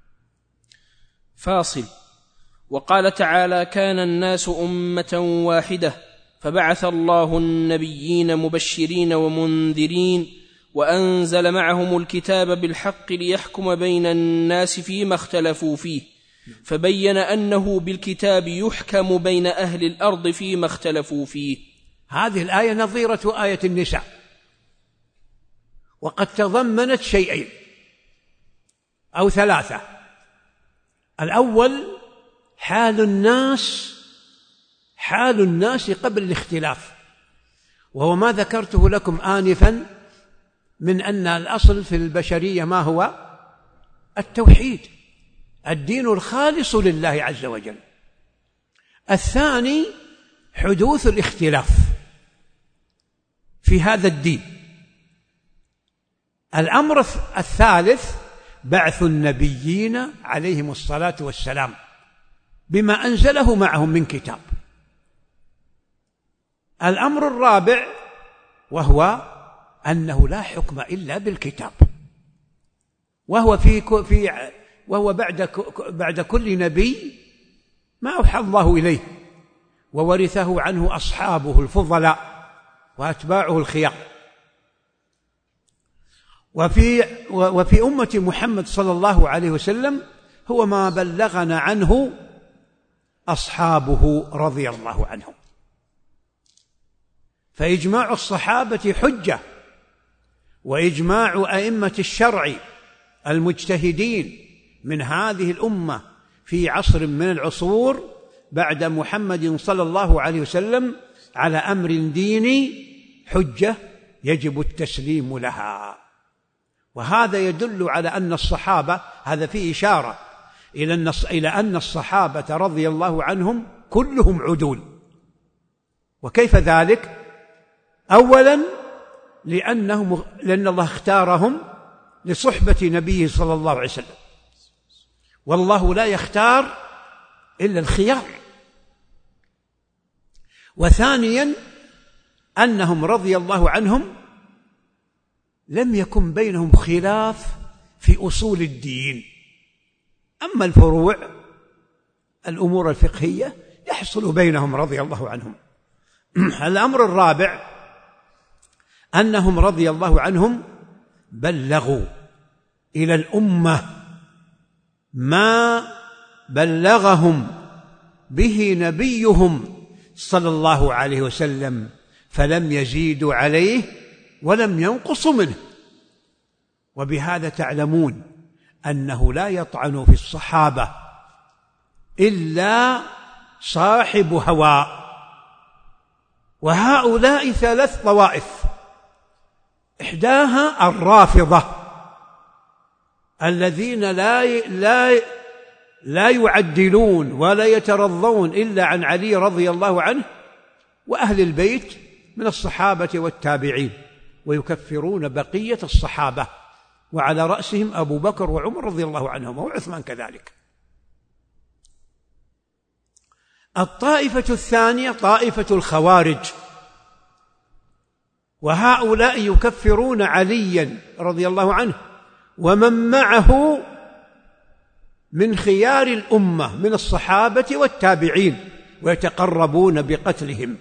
فاصل. وقال تعالى: كان الناس أمة واحدة فبعث الله النبيين مبشرين ومنذرين وأنزل معهم الكتاب بالحق ليحكم بين الناس فيما اختلفوا فيه، فبين أنه بالكتاب يحكم بين أهل الأرض فيما اختلفوا فيه. هذه الآية نظيرة آية النساء، وقد تضمنت شيئين أو ثلاثة. الأول حال الناس حال الناس قبل الاختلاف، وهو ما ذكرته لكم آنفا من أن الأصل في البشرية ما هو؟ التوحيد، الدين الخالص لله عز وجل. الثاني حدوث الاختلاف في هذا الدين. الأمر الثالث بعث النبيين عليهم الصلاة والسلام بما أنزله معهم من كتاب. الأمر الرابع وهو أنه لا حكم إلا بالكتاب، وهو في في وهو بعد بعد كل نبي ما أوحى الله إليه، وورثه عنه أصحابه الفضلاء وأتباعه الخيار. وفي وفي أمة محمد صلى الله عليه وسلم هو ما بلغنا عنه أصحابه رضي الله عنهم. فإجماع الصحابة حجة، وإجماع أئمة الشرع المجتهدين من هذه الأمة في عصر من العصور بعد محمد صلى الله عليه وسلم على أمر ديني حجة يجب التسليم لها. وهذا يدل على أن الصحابة، هذا فيه إشارة إلى أن الصحابة رضي الله عنهم كلهم عدول. وكيف ذلك؟ أولا لأنهم لأن الله اختارهم لصحبة نبيه صلى الله عليه وسلم، والله لا يختار إلا الخيار. وثانيا أنهم رضي الله عنهم لم يكن بينهم خلاف في أصول الدين، أما الفروع الأمور الفقهية يحصل بينهم رضي الله عنهم. الأمر الرابع أنهم رضي الله عنهم بلغوا إلى الأمة ما بلغهم به نبيهم صلى الله عليه وسلم، فلم يزيدوا عليه ولم ينقصوا منه. وبهذا تعلمون أنه لا يطعن في الصحابة إلا صاحب هوى، وهؤلاء ثلاث طوائف: إحداها الرافضة الذين لا لا لا يعدلون ولا يترضون إلا عن علي رضي الله عنه وأهل البيت من الصحابة والتابعين، ويكفرون بقية الصحابة، وعلى رأسهم أبو بكر وعمر رضي الله عنهم وعثمان كذلك. الطائفة الثانية طائفة الخوارج، وهؤلاء يكفرون عليا رضي الله عنه ومن معه من خيار الأمة من الصحابة والتابعين، ويتقربون بقتلهم.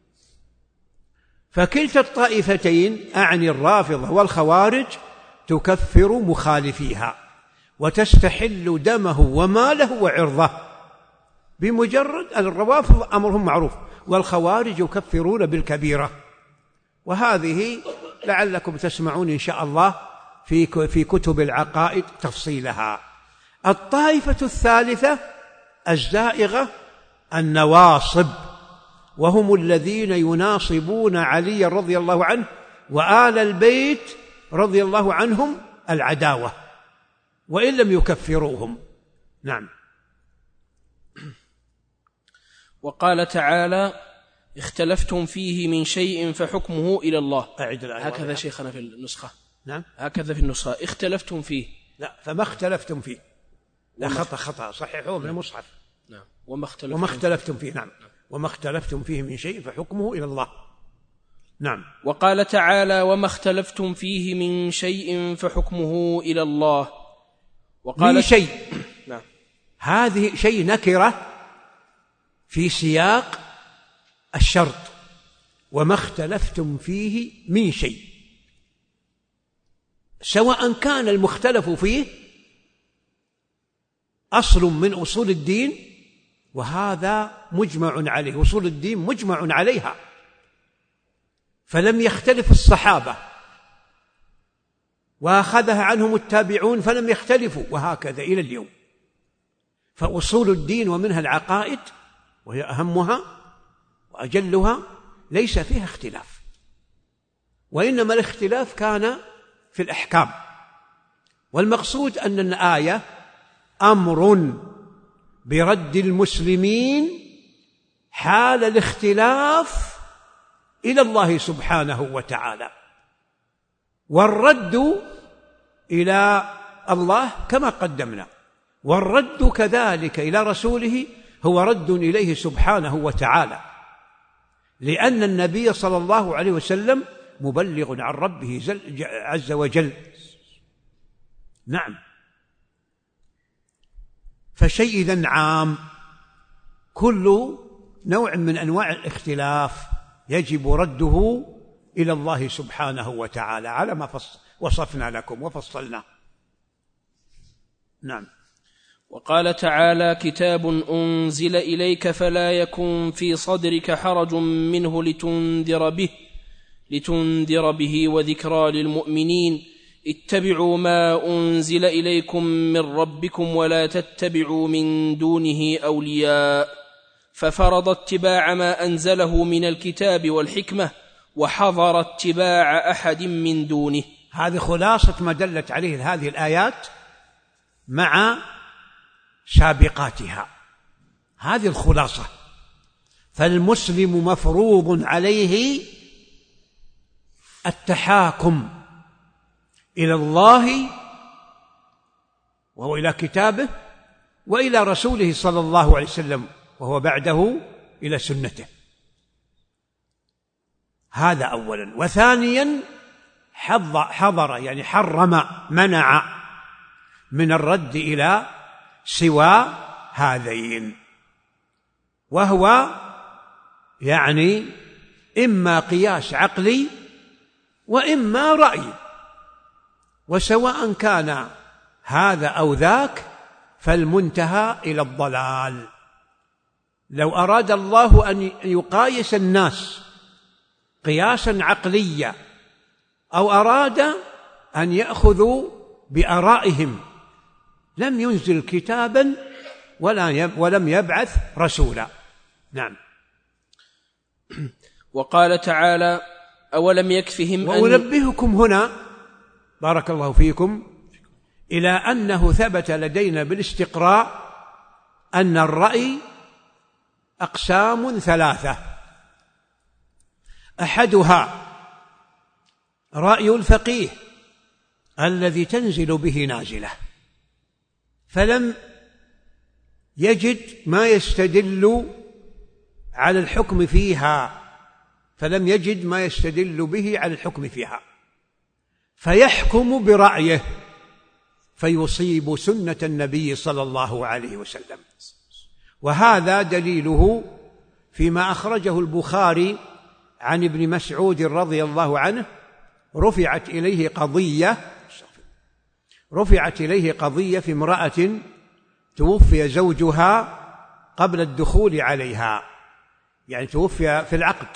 فكلتا الطائفتين أعني الرافضة والخوارج تكفر مخالفيها وتستحل دمه وماله وعرضه بمجرد الروافض أمرهم معروف، والخوارج يكفرون بالكبيرة. وهذه لعلكم تسمعون إن شاء الله في في كتب العقائد تفصيلها. الطائفة الثالثة الزائغة النواصب، وهم الذين يناصبون علي رضي الله عنه وآل البيت رضي الله عنهم العداوة وإن لم يكفروهم. نعم. وقال تعالى: اختلفتم فيه من شيء فحكمه إلى الله. أعد الآية. هكذا شيخنا في النسخة. نعم. هكذا في النسخة اختلفتم فيه. لا، فما اختلفتم فيه. لا، خطأ خطأ صححوه من المصحف. نعم. وما اختلفتم, وما اختلفتم فيه. نعم. وما اختلفتم فيه من شيء فحكمه إلى الله. نعم. وقال تعالى: وما اختلفتم فيه من شيء فحكمه إلى الله. وقال من شيء. نعم. هذه شيء نكرة في سياق الشرط، وما اختلفتم فيه من شيء، سواء كان المختلف فيه أصل من أصول الدين، وهذا مجمع عليه، أصول الدين مجمع عليها، فلم يختلف الصحابة وأخذها عنهم التابعون فلم يختلفوا، وهكذا إلى اليوم. فأصول الدين ومنها العقائد وهي أهمها وأجلها ليس فيها اختلاف، وإنما الاختلاف كان في الأحكام. والمقصود أن الآية أمر برد المسلمين حال الاختلاف إلى الله سبحانه وتعالى، والرد إلى الله كما قدمنا، والرد كذلك إلى رسوله هو رد إليه سبحانه وتعالى، لأن النبي صلى الله عليه وسلم مبلغ عن ربه عز وجل. نعم. فشيء إذن عام، كل نوع من أنواع الاختلاف يجب رده إلى الله سبحانه وتعالى على ما وصفنا لكم وفصلنا. نعم. وقال تعالى: كتاب أنزل إليك فلا يكن في صدرك حرج منه لتنذر به لتنذر به وذكرى للمؤمنين اتبعوا ما أنزل إليكم من ربكم ولا تتبعوا من دونه أولياء، ففرض اتباع ما أنزله من الكتاب والحكمة وحظر اتباع أحد من دونه. هذه خلاصة ما دلت عليه هذه الآيات مع سابقاتها، هذه الخلاصة. فالمسلم مفروض عليه التحاكم إلى الله وهو إلى كتابه وإلى رسوله صلى الله عليه وسلم، وهو بعده إلى سنته. هذا أولا. وثانيا حضر يعني حرم، منع من الرد إلى سوى هذين، وهو يعني إما قياس عقلي وإما رأي، وسواء كان هذا أو ذاك فالمنتهى إلى الضلال. لو أراد الله أن يقايس الناس قياسا عقليا، أو أراد أن يأخذوا بآرائهم، لم ينزل كتابا ولم يبعث رسولا. نعم. وقال تعالى: أولم يكفهم أن وأنبهكم هنا بارك الله فيكم إلى أنه ثبت لدينا بالاستقراء أن الرأي أقسام ثلاثة: أحدها رأي الفقيه الذي تنزل به نازلة، فلم يجد ما يستدل على الحكم فيها فلم يجد ما يستدل به على الحكم فيها فيحكم برأيه فيصيب سنة النبي صلى الله عليه وسلم. وهذا دليله فيما أخرجه البخاري عن ابن مسعود رضي الله عنه: رفعت إليه قضية رفعت إليه قضية في امرأة توفي زوجها قبل الدخول عليها، يعني توفي في العقد،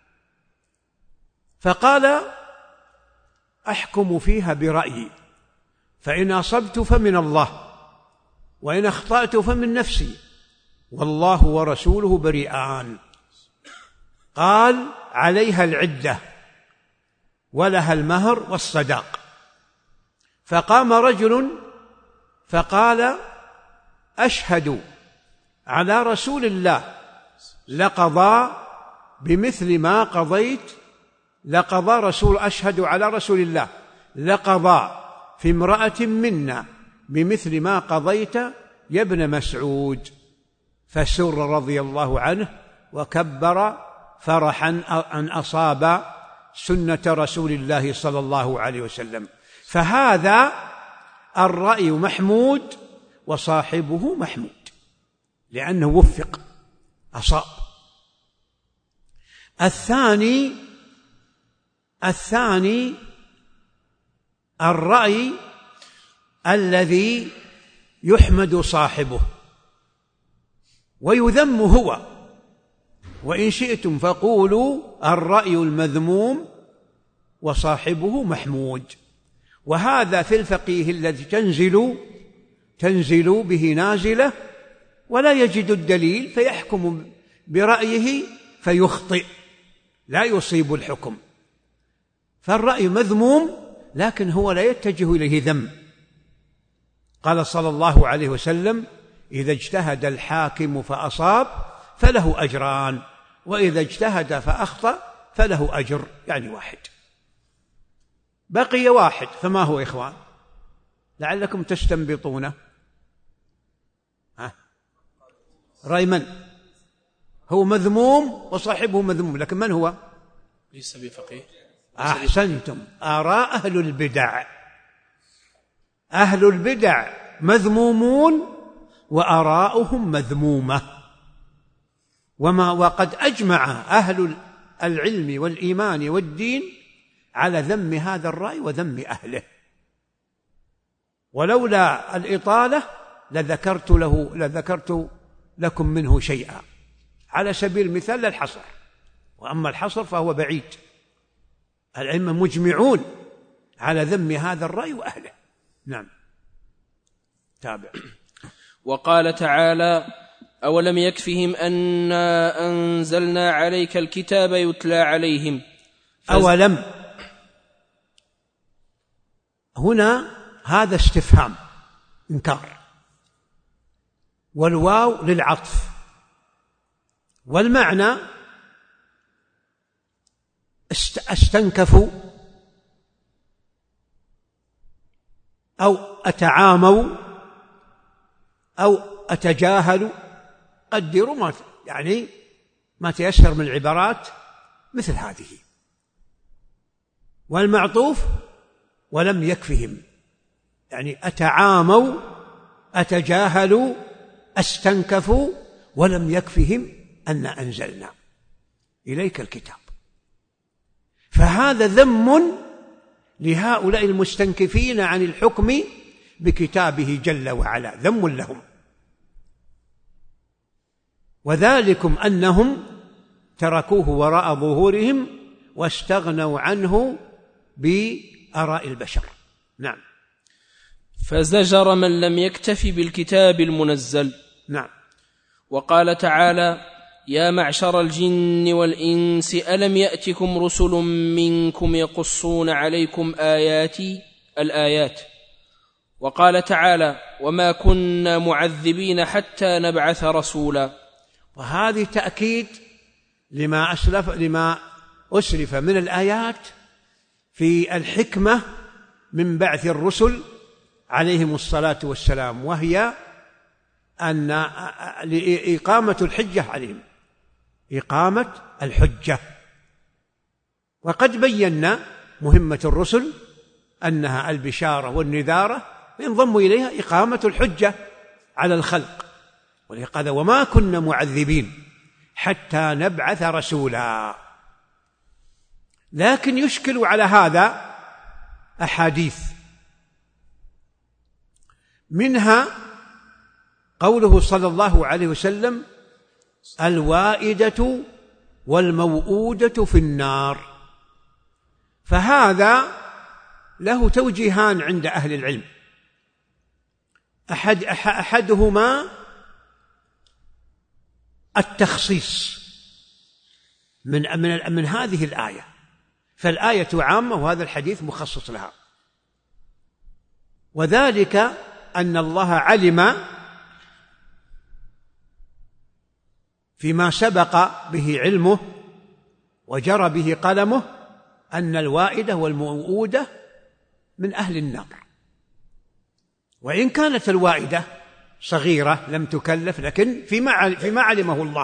فقال: أحكم فيها برأيي، فإن أصبت فمن الله، وإن أخطأت فمن نفسي، والله ورسوله بريئان. قال: عليها العدة ولها المهر والصداق. فقام رجل فقال: أشهد على رسول الله لقضى بمثل ما قضيت لقضى رسول أشهد على رسول الله لقضى في امرأة منا بمثل ما قضيت يا ابن مسعود. فسر رضي الله عنه وكبر فرحا أن أصاب سنة رسول الله صلى الله عليه وسلم. فهذا الرأي محمود وصاحبه محمود، لأنه وفق أصاب. الثاني الثاني الرأي الذي يحمد صاحبه ويذم هو، وإن شئتم فقولوا الرأي المذموم وصاحبه محمود. وهذا في الفقيه الذي تنزل تنزل به نازلة ولا يجد الدليل فيحكم برأيه فيخطئ لا يصيب الحكم. فالرأي مذموم لكن هو لا يتجه إليه ذم. قال صلى الله عليه وسلم: إذا اجتهد الحاكم فأصاب فله أجران، وإذا اجتهد فأخطأ فله أجر، يعني واحد. بقي واحد، فما هو إخوان؟ لعلكم تستنبطونه. ها؟ رأي من؟ هو مذموم وصاحبه مذموم، لكن من هو؟ ليس بفقيه. أحسنتم، آراء أهل البدع. أهل البدع مذمومون وآراؤهم مذمومة، وما وقد أجمع أهل العلم والإيمان والدين على ذم هذا الرأي وذم أهله. ولولا الإطالة لذكرت له لذكرت لكم منه شيئا، على سبيل المثال الحصر، وأما الحصر فهو بعيد. العلم مجمعون على ذم هذا الرأي وأهله. نعم. تابع. وقال تعالى: أولم يكفهم أنا أنزلنا عليك الكتاب يتلى عليهم. أولم هنا هذا استفهام إنكار، والواو للعطف، والمعنى استنكفوا أو أتعاموا أو أتجاهل، قدروا ما يعني ما تيسر من العبارات مثل هذه. والمعطوف ولم يكفهم، يعني أتعاموا، أتجاهلوا، استنكفوا، ولم يكفهم أن أنزلنا إليك الكتاب. فهذا ذم لهؤلاء المستنكفين عن الحكم بكتابه جل وعلا، ذم لهم. وذلكم أنهم تركوه وراء ظهورهم واستغنوا عنه بآراء البشر. نعم. فزجر من لم يكتف بالكتاب المنزل. نعم. وقال تعالى: يا معشر الجن والإنس ألم يأتكم رسل منكم يقصون عليكم آياتي الآيات. وقال تعالى: وما كنا معذبين حتى نبعث رسولا. وهذه تأكيد لما أسلف لما أسلف من الآيات في الحكمة من بعث الرسل عليهم الصلاة والسلام، وهي أن إقامة الحجة عليهم، إقامة الحجة. وقد بينا مهمة الرسل أنها البشارة والنذارة، ينضم إليها إقامة الحجة على الخلق. ولهذا وما كنا معذبين حتى نبعث رسولا. لكن يشكل على هذا أحاديث، منها قوله صلى الله عليه وسلم: الوائدة والموؤودة في النار. فهذا له توجيهان عند أهل العلم. أحد أحدهما التخصيص من من من هذه الآية، فالآية عامة وهذا الحديث مخصص لها. وذلك أن الله علم فيما سبق به علمه وجرى به قلمه أن الوائدة والموؤودة من أهل النار. وإن كانت الوائدة صغيرة لم تكلف، لكن فيما فيما علمه الله.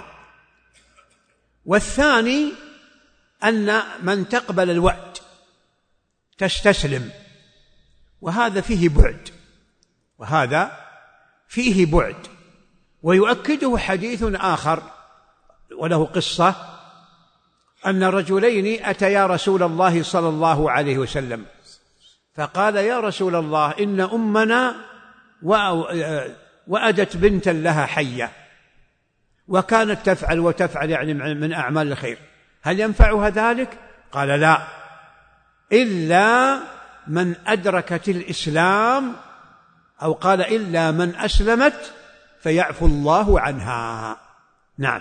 والثاني أن من تقبل الوعد تستسلم، وهذا فيه بعد، وهذا فيه بعد. ويؤكده حديث آخر وله قصة، أن رجلين أتيا رسول الله صلى الله عليه وسلم فقال: يا رسول الله، إن أمنا وأدت بنتا لها حية، وكانت تفعل وتفعل يعني من أعمال الخير، هل ينفعها ذلك؟ قال: لا، إلا من أدركت الإسلام، أو قال: إلا من أسلمت فيعفو الله عنها. نعم.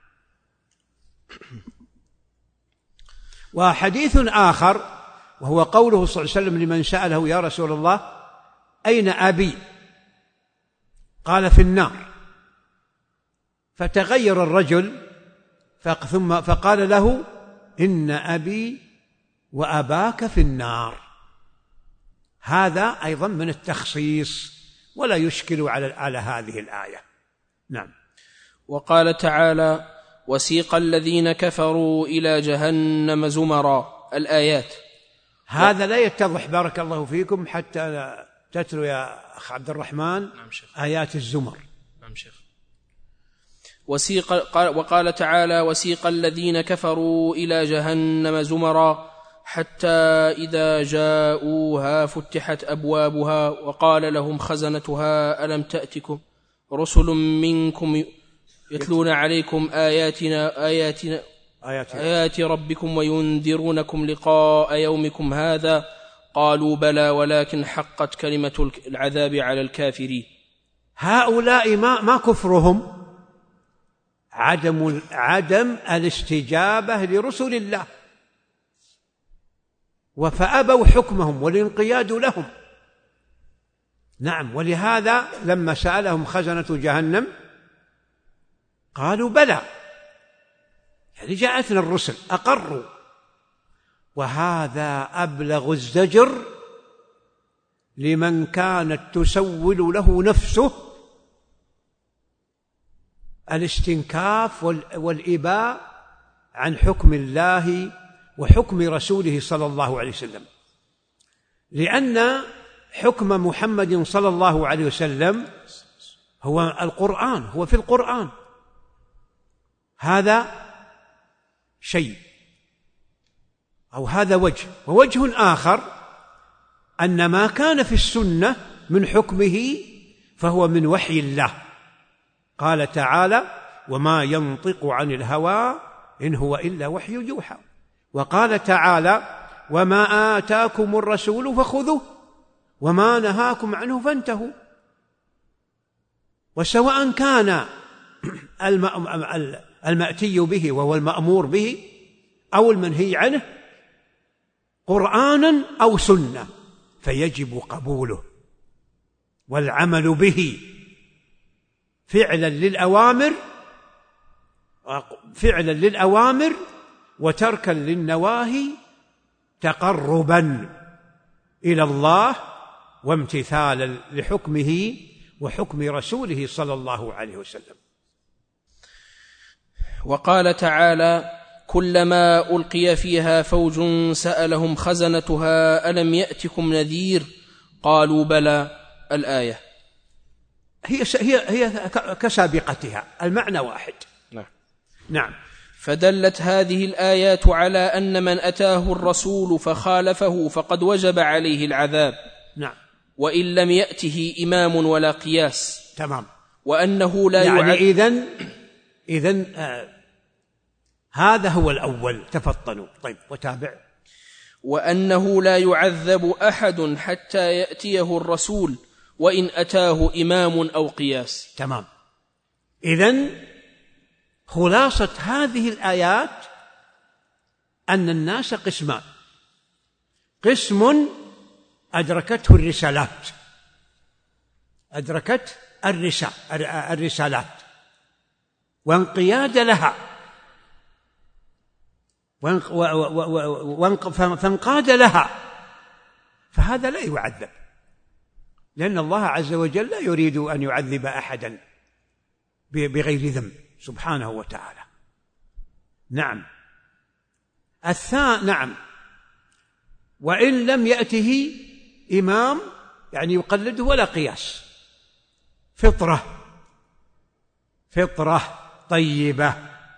وحديث آخر وهو قوله صلى الله عليه وسلم لمن سأله: يا رسول الله، أين أبي؟ قال: في النار. فتغير الرجل ثم فقال له: إن أبي وأباك في النار. هذا أيضا من التخصيص، ولا يشكل على على هذه الآية. نعم. وقال تعالى: وسيق الذين كفروا إلى جهنم زمرا. الآيات. هذا لا يتضح بارك الله فيكم حتى تتلو يا أخ عبد الرحمن. نعم شيخ. آيات الزمر. نعم شيخ. وسيق وقال تعالى: وسيق الذين كفروا إلى جهنم زمرا حتى إذا جاءوها فتحت أبوابها وقال لهم خزنتها ألم تأتكم رسل منكم يتلون عليكم آياتنا آياتنا آيات, آيات ربكم وينذرونكم لقاء يومكم هذا قالوا بلى ولكن حقت كلمة العذاب على الكافرين. هؤلاء ما, ما كفرهم عدم, عدم الاستجابة لرسل الله، فأبوا حكمهم والانقياد لهم. نعم. ولهذا لما سألهم خزنة جهنم قالوا بلى، يعني جاءتنا الرسل، أقروا. وهذا أبلغ الزجر لمن كانت تسول له نفسه الاستنكاف والإباء عن حكم الله وحكم رسوله صلى الله عليه وسلم، لأن حكم محمد صلى الله عليه وسلم هو القرآن، هو في القرآن. هذا شيء أو هذا وجه. ووجه آخر أن ما كان في السنة من حكمه فهو من وحي الله. قال تعالى: وما ينطق عن الهوى إن هو إلا وحي يوحى. وقال تعالى: وما آتاكم الرسول فخذوه وما نهاكم عنه فانتهوا. وسواء كان المأتي به وهو المأمور به أو المنهي عنه قرآنا أو سنة فيجب قبوله والعمل به فعلا للأوامر فعلا للأوامر وتركا للنواهي تقربا إلى الله وامتثالا لحكمه وحكم رسوله صلى الله عليه وسلم. وقال تعالى: كلما ألقي فيها فوج سألهم خزنتها ألم يأتكم نذير قالوا بلى. الآية هي هي هي كسابقتها، المعنى واحد. نعم. نعم. فدلت هذه الآيات على أن من أتاه الرسول فخالفه فقد وجب عليه العذاب. نعم. وإن لم يأته إمام ولا قياس. تمام. وأنه لا يعني يعذب. إذن إذن آه هذا هو الأول. تفضلوا. طيب وتابع. وأنه لا يعذب أحد حتى يأتيه الرسول وإن أتاه إمام أو قياس. تمام. إذن خلاصة هذه الآيات أن الناس قسمان: قسم أدركته الرسالات أدركت الرسالات وانقياد لها فانقاد لها، فهذا لا يعذب، لأن الله عز وجل لا يريد أن يعذب أحدا بغير ذنب سبحانه وتعالى. نعم. الثاني نعم. وإن لم يأته إمام يعني يقلده ولا قياس، فطرة فطرة طيبة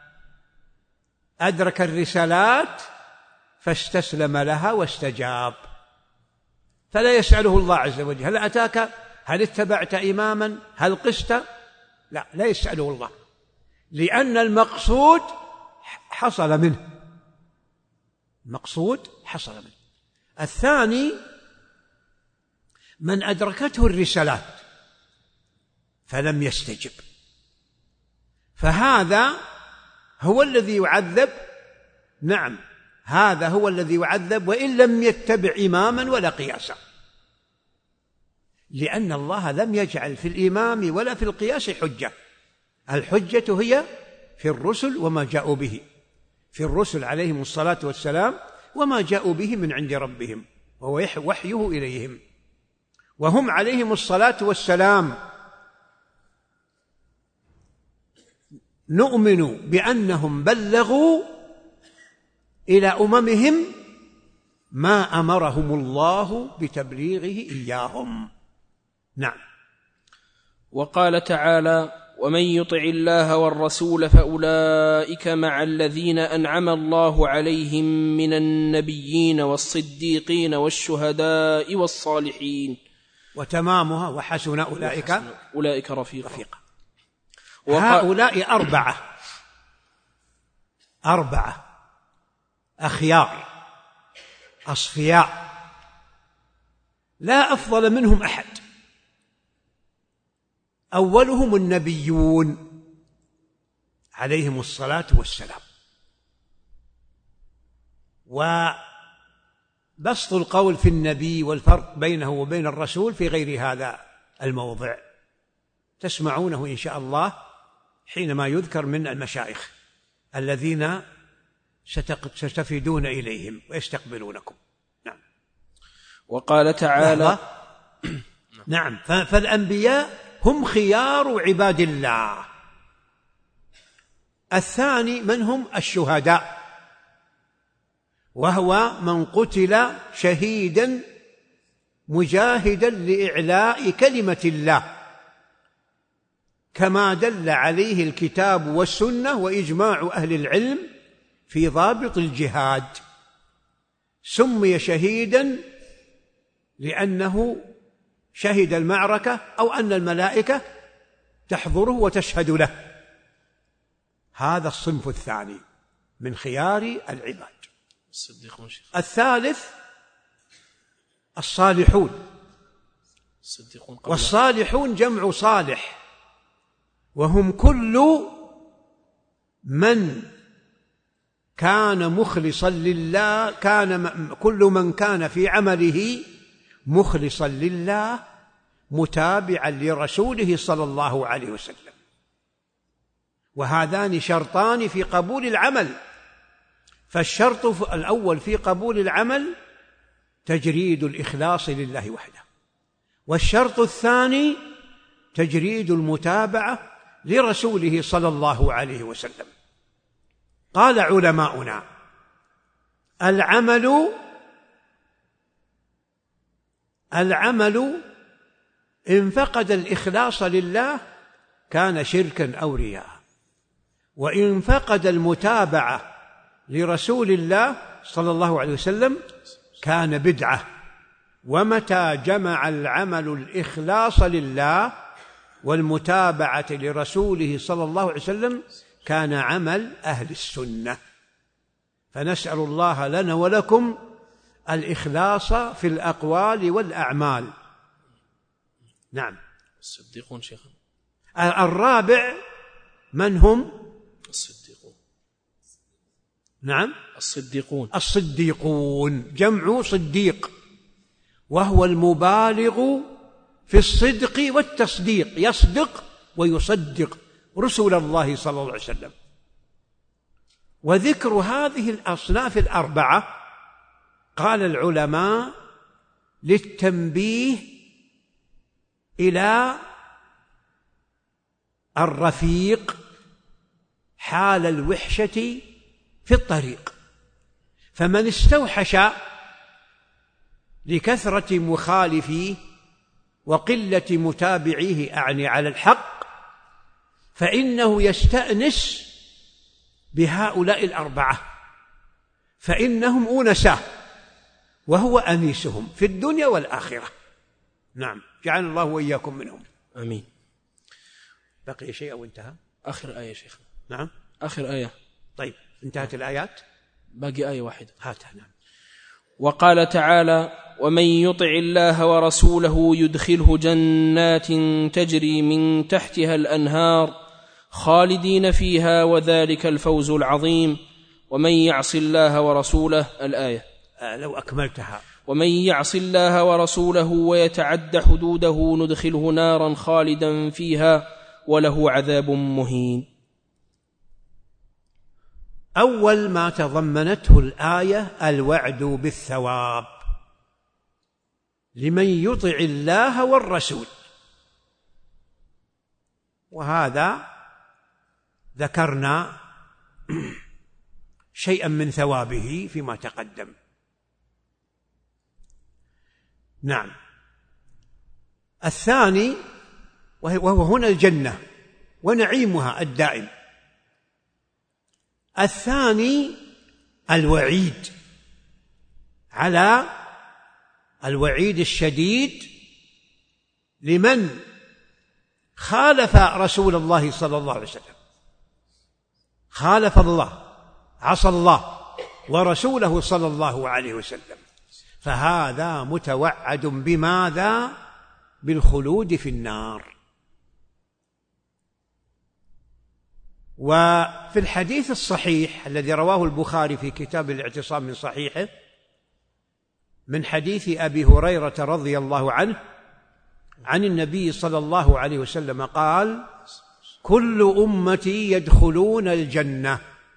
أدرك الرسالات فاستسلم لها واستجاب، فلا يسأله الله عز وجل: هل أتاك؟ هل اتبعت إماما؟ هل قست؟ لا، لا يسأله الله، لأن المقصود حصل منه المقصود حصل منه. الثاني من أدركته الرسالات فلم يستجب، فهذا هو الذي يعذب. نعم، هذا هو الذي يعذب وإن لم يتبع إماما ولا قياسا، لأن الله لم يجعل في الإمام ولا في القياس حجة. الحجة هي في الرسل وما جاءوا به، في الرسل عليهم الصلاة والسلام وما جاءوا به من عند ربهم وهو وحيه إليهم، وهم عليهم الصلاة والسلام نؤمن بأنهم بلغوا إلى أممهم ما أمرهم الله بتبليغه إياهم. نعم. وقال تعالى: ومن يطع الله والرسول فأولئك مع الذين أنعم الله عليهم من النبيين والصديقين والشهداء والصالحين. وتمامها وحسن أولئك أولئك رفيقا, رفيقا. هؤلاء أربعة أربعة أخيار أصفياء لا أفضل منهم أحد. أولهم النبيون عليهم الصلاة والسلام، وبسط القول في النبي والفرق بينه وبين الرسول في غير هذا الموضع تسمعونه إن شاء الله حينما يذكر من المشايخ الذين ستفيدون إليهم ويستقبلونكم. نعم. وقال تعالى: نعم. فالأنبياء هم خيار عباد الله الثاني من هم الشهداء، وهو من قتل شهيدا مجاهدا لإعلاء كلمة الله، كما دل عليه الكتاب والسنة وإجماع أهل العلم في ضابط الجهاد. سمي شهيدا لأنه شهد المعركة أو أن الملائكة تحضره وتشهد له. هذا الصنف الثاني من خيار العباد. الثالث الصالحون، والصالحون جمع صالح، وهم كل من كان مخلصا لله، كان كل من كان في عمله مخلصا لله متابعا لرسوله صلى الله عليه وسلم. وهذان شرطان في قبول العمل، فالشرط الأول في قبول العمل تجريد الإخلاص لله وحده، والشرط الثاني تجريد المتابعة لرسوله صلى الله عليه وسلم. قال علماؤنا: العمل العمل إن فقد الإخلاص لله كان شركا أو رياء، وإن فقد المتابعة لرسول الله صلى الله عليه وسلم كان بدعة. ومتى جمع العمل الإخلاص لله والمتابعة لرسوله صلى الله عليه وسلم كان عمل أهل السنة. فنسأل الله لنا ولكم الإخلاص في الأقوال والأعمال. نعم. الصديقون شيخنا. الرابع من هم؟ الصديقون. نعم. الصديقون. الصديقون جمع صديق، وهو المبالغ في الصدق والتصديق، يصدق ويصدق رسول الله صلى الله عليه وسلم. وذكر هذه الأصناف الأربعة قال العلماء للتنبيه إلى الرفيق حال الوحشة في الطريق، فمن استوحش لكثرة مخالفيه وقلة متابعيه أعني على الحق فإنه يستأنس بهؤلاء الأربعة، فإنهم أونساه وهو أنيسهم في الدنيا والآخرة. نعم، جعل الله وإياكم منهم. آمين. بقي شيء أو انتهى؟ آخر آية شيخ. نعم، آخر آية. طيب، انتهت الآيات؟ باقي آية واحدة. هاتها. نعم. وقال تعالى: ومن يطع الله ورسوله يدخله جنات تجري من تحتها الأنهار خالدين فيها وذلك الفوز العظيم. ومن يعص الله ورسوله. الآية. آه لو أكملتها. ومن يعص الله ورسوله ويتعد حدوده ندخله نارا خالدا فيها وله عذاب مهين. أول ما تضمنته الآية الوعد بالثواب لمن يطع الله والرسول، وهذا ذكرنا شيئا من ثوابه فيما تقدم. نعم. الثاني وهو هنا الجنة ونعيمها الدائم. الثاني الوعيد على الوعيد الشديد لمن خالف رسول الله صلى الله عليه وسلم، خالف الله، عصى الله ورسوله صلى الله عليه وسلم، فهذا متوعد بماذا؟ بالخلود في النار. وفي الحديث الصحيح الذي رواه البخاري في كتاب الاعتصام من صحيحه من حديث أبي هريرة رضي الله عنه عن النبي صلى الله عليه وسلم قال: كل أمتي يدخلون الجنة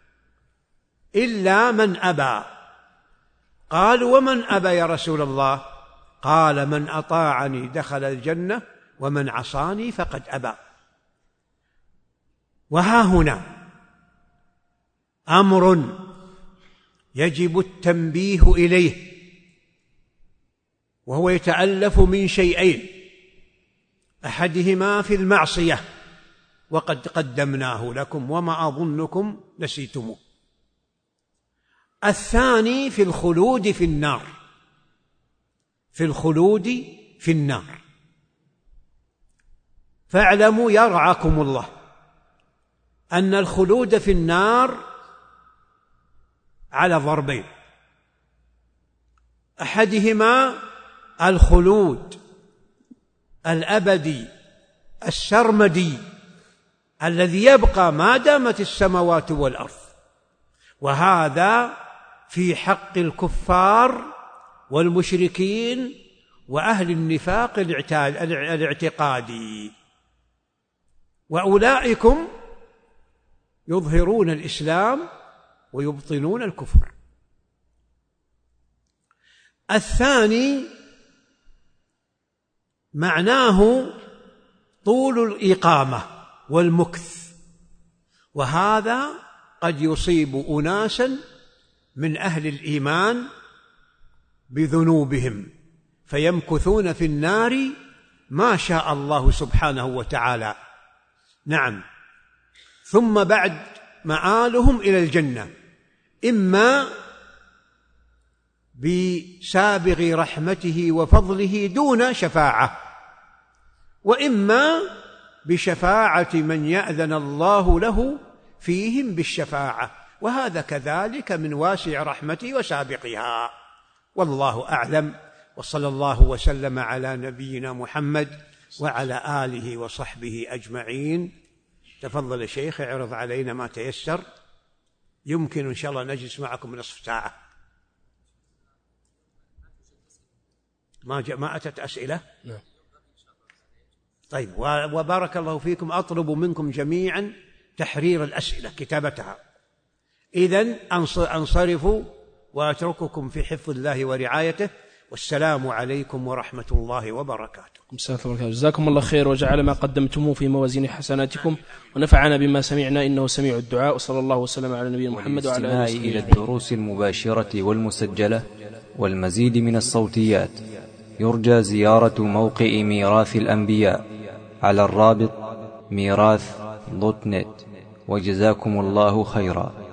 إلا من أبى. قالوا: ومن أبى يا رسول الله؟ قال: من أطاعني دخل الجنة ومن عصاني فقد أبى. وها هنا أمر يجب التنبيه إليه، وهو يتألف من شيئين: أحدهما في المعصية وقد قدمناه لكم وما أظنكم نسيتموه، الثاني في الخلود في النار، في الخلود في النار. فاعلموا يرعاكم الله أن الخلود في النار على ضربين: أحدهما الخلود الأبدي السرمدي الذي يبقى ما دامت السماوات والأرض، وهذا في حق الكفار والمشركين وأهل النفاق الاعتقادي، وأولئكم يظهرون الإسلام ويبطنون الكفر. الثاني معناه طول الإقامة والمكث، وهذا قد يصيب أناسا من أهل الإيمان بذنوبهم فيمكثون في النار ما شاء الله سبحانه وتعالى. نعم. ثم بعد مآلهم إلى الجنة، إما بسابغ رحمته وفضله دون شفاعة، وإما بشفاعة من يأذن الله له فيهم بالشفاعة، وهذا كذلك من واسع رحمته وسابقها. والله أعلم، وصلى الله وسلم على نبينا محمد وعلى آله وصحبه أجمعين. تفضل يا شيخ، اعرض علينا ما تيسر، يمكن إن شاء الله نجلس معكم نصف ساعة. ما جاء ما أتت أسئلة؟ نعم. طيب، وبارك الله فيكم. أطلب منكم جميعا تحرير الأسئلة، كتابتها. إذن أنصرفوا وأترككم في حفظ الله ورعايته، والسلام عليكم ورحمة الله وبركاته. جزاكم الله خير، وجعل ما قدمتموه في موازين حسناتكم، ونفعنا بما سمعنا إنه سميع الدعاء. وصلى الله وسلم على نبينا محمد وعلى آله وصحبه. إلى الدروس المباشرة والمسجلة والمزيد من الصوتيات يرجى زيارة موقع ميراث الأنبياء على الرابط ميراث دوت نت. وجزاكم الله خيرا.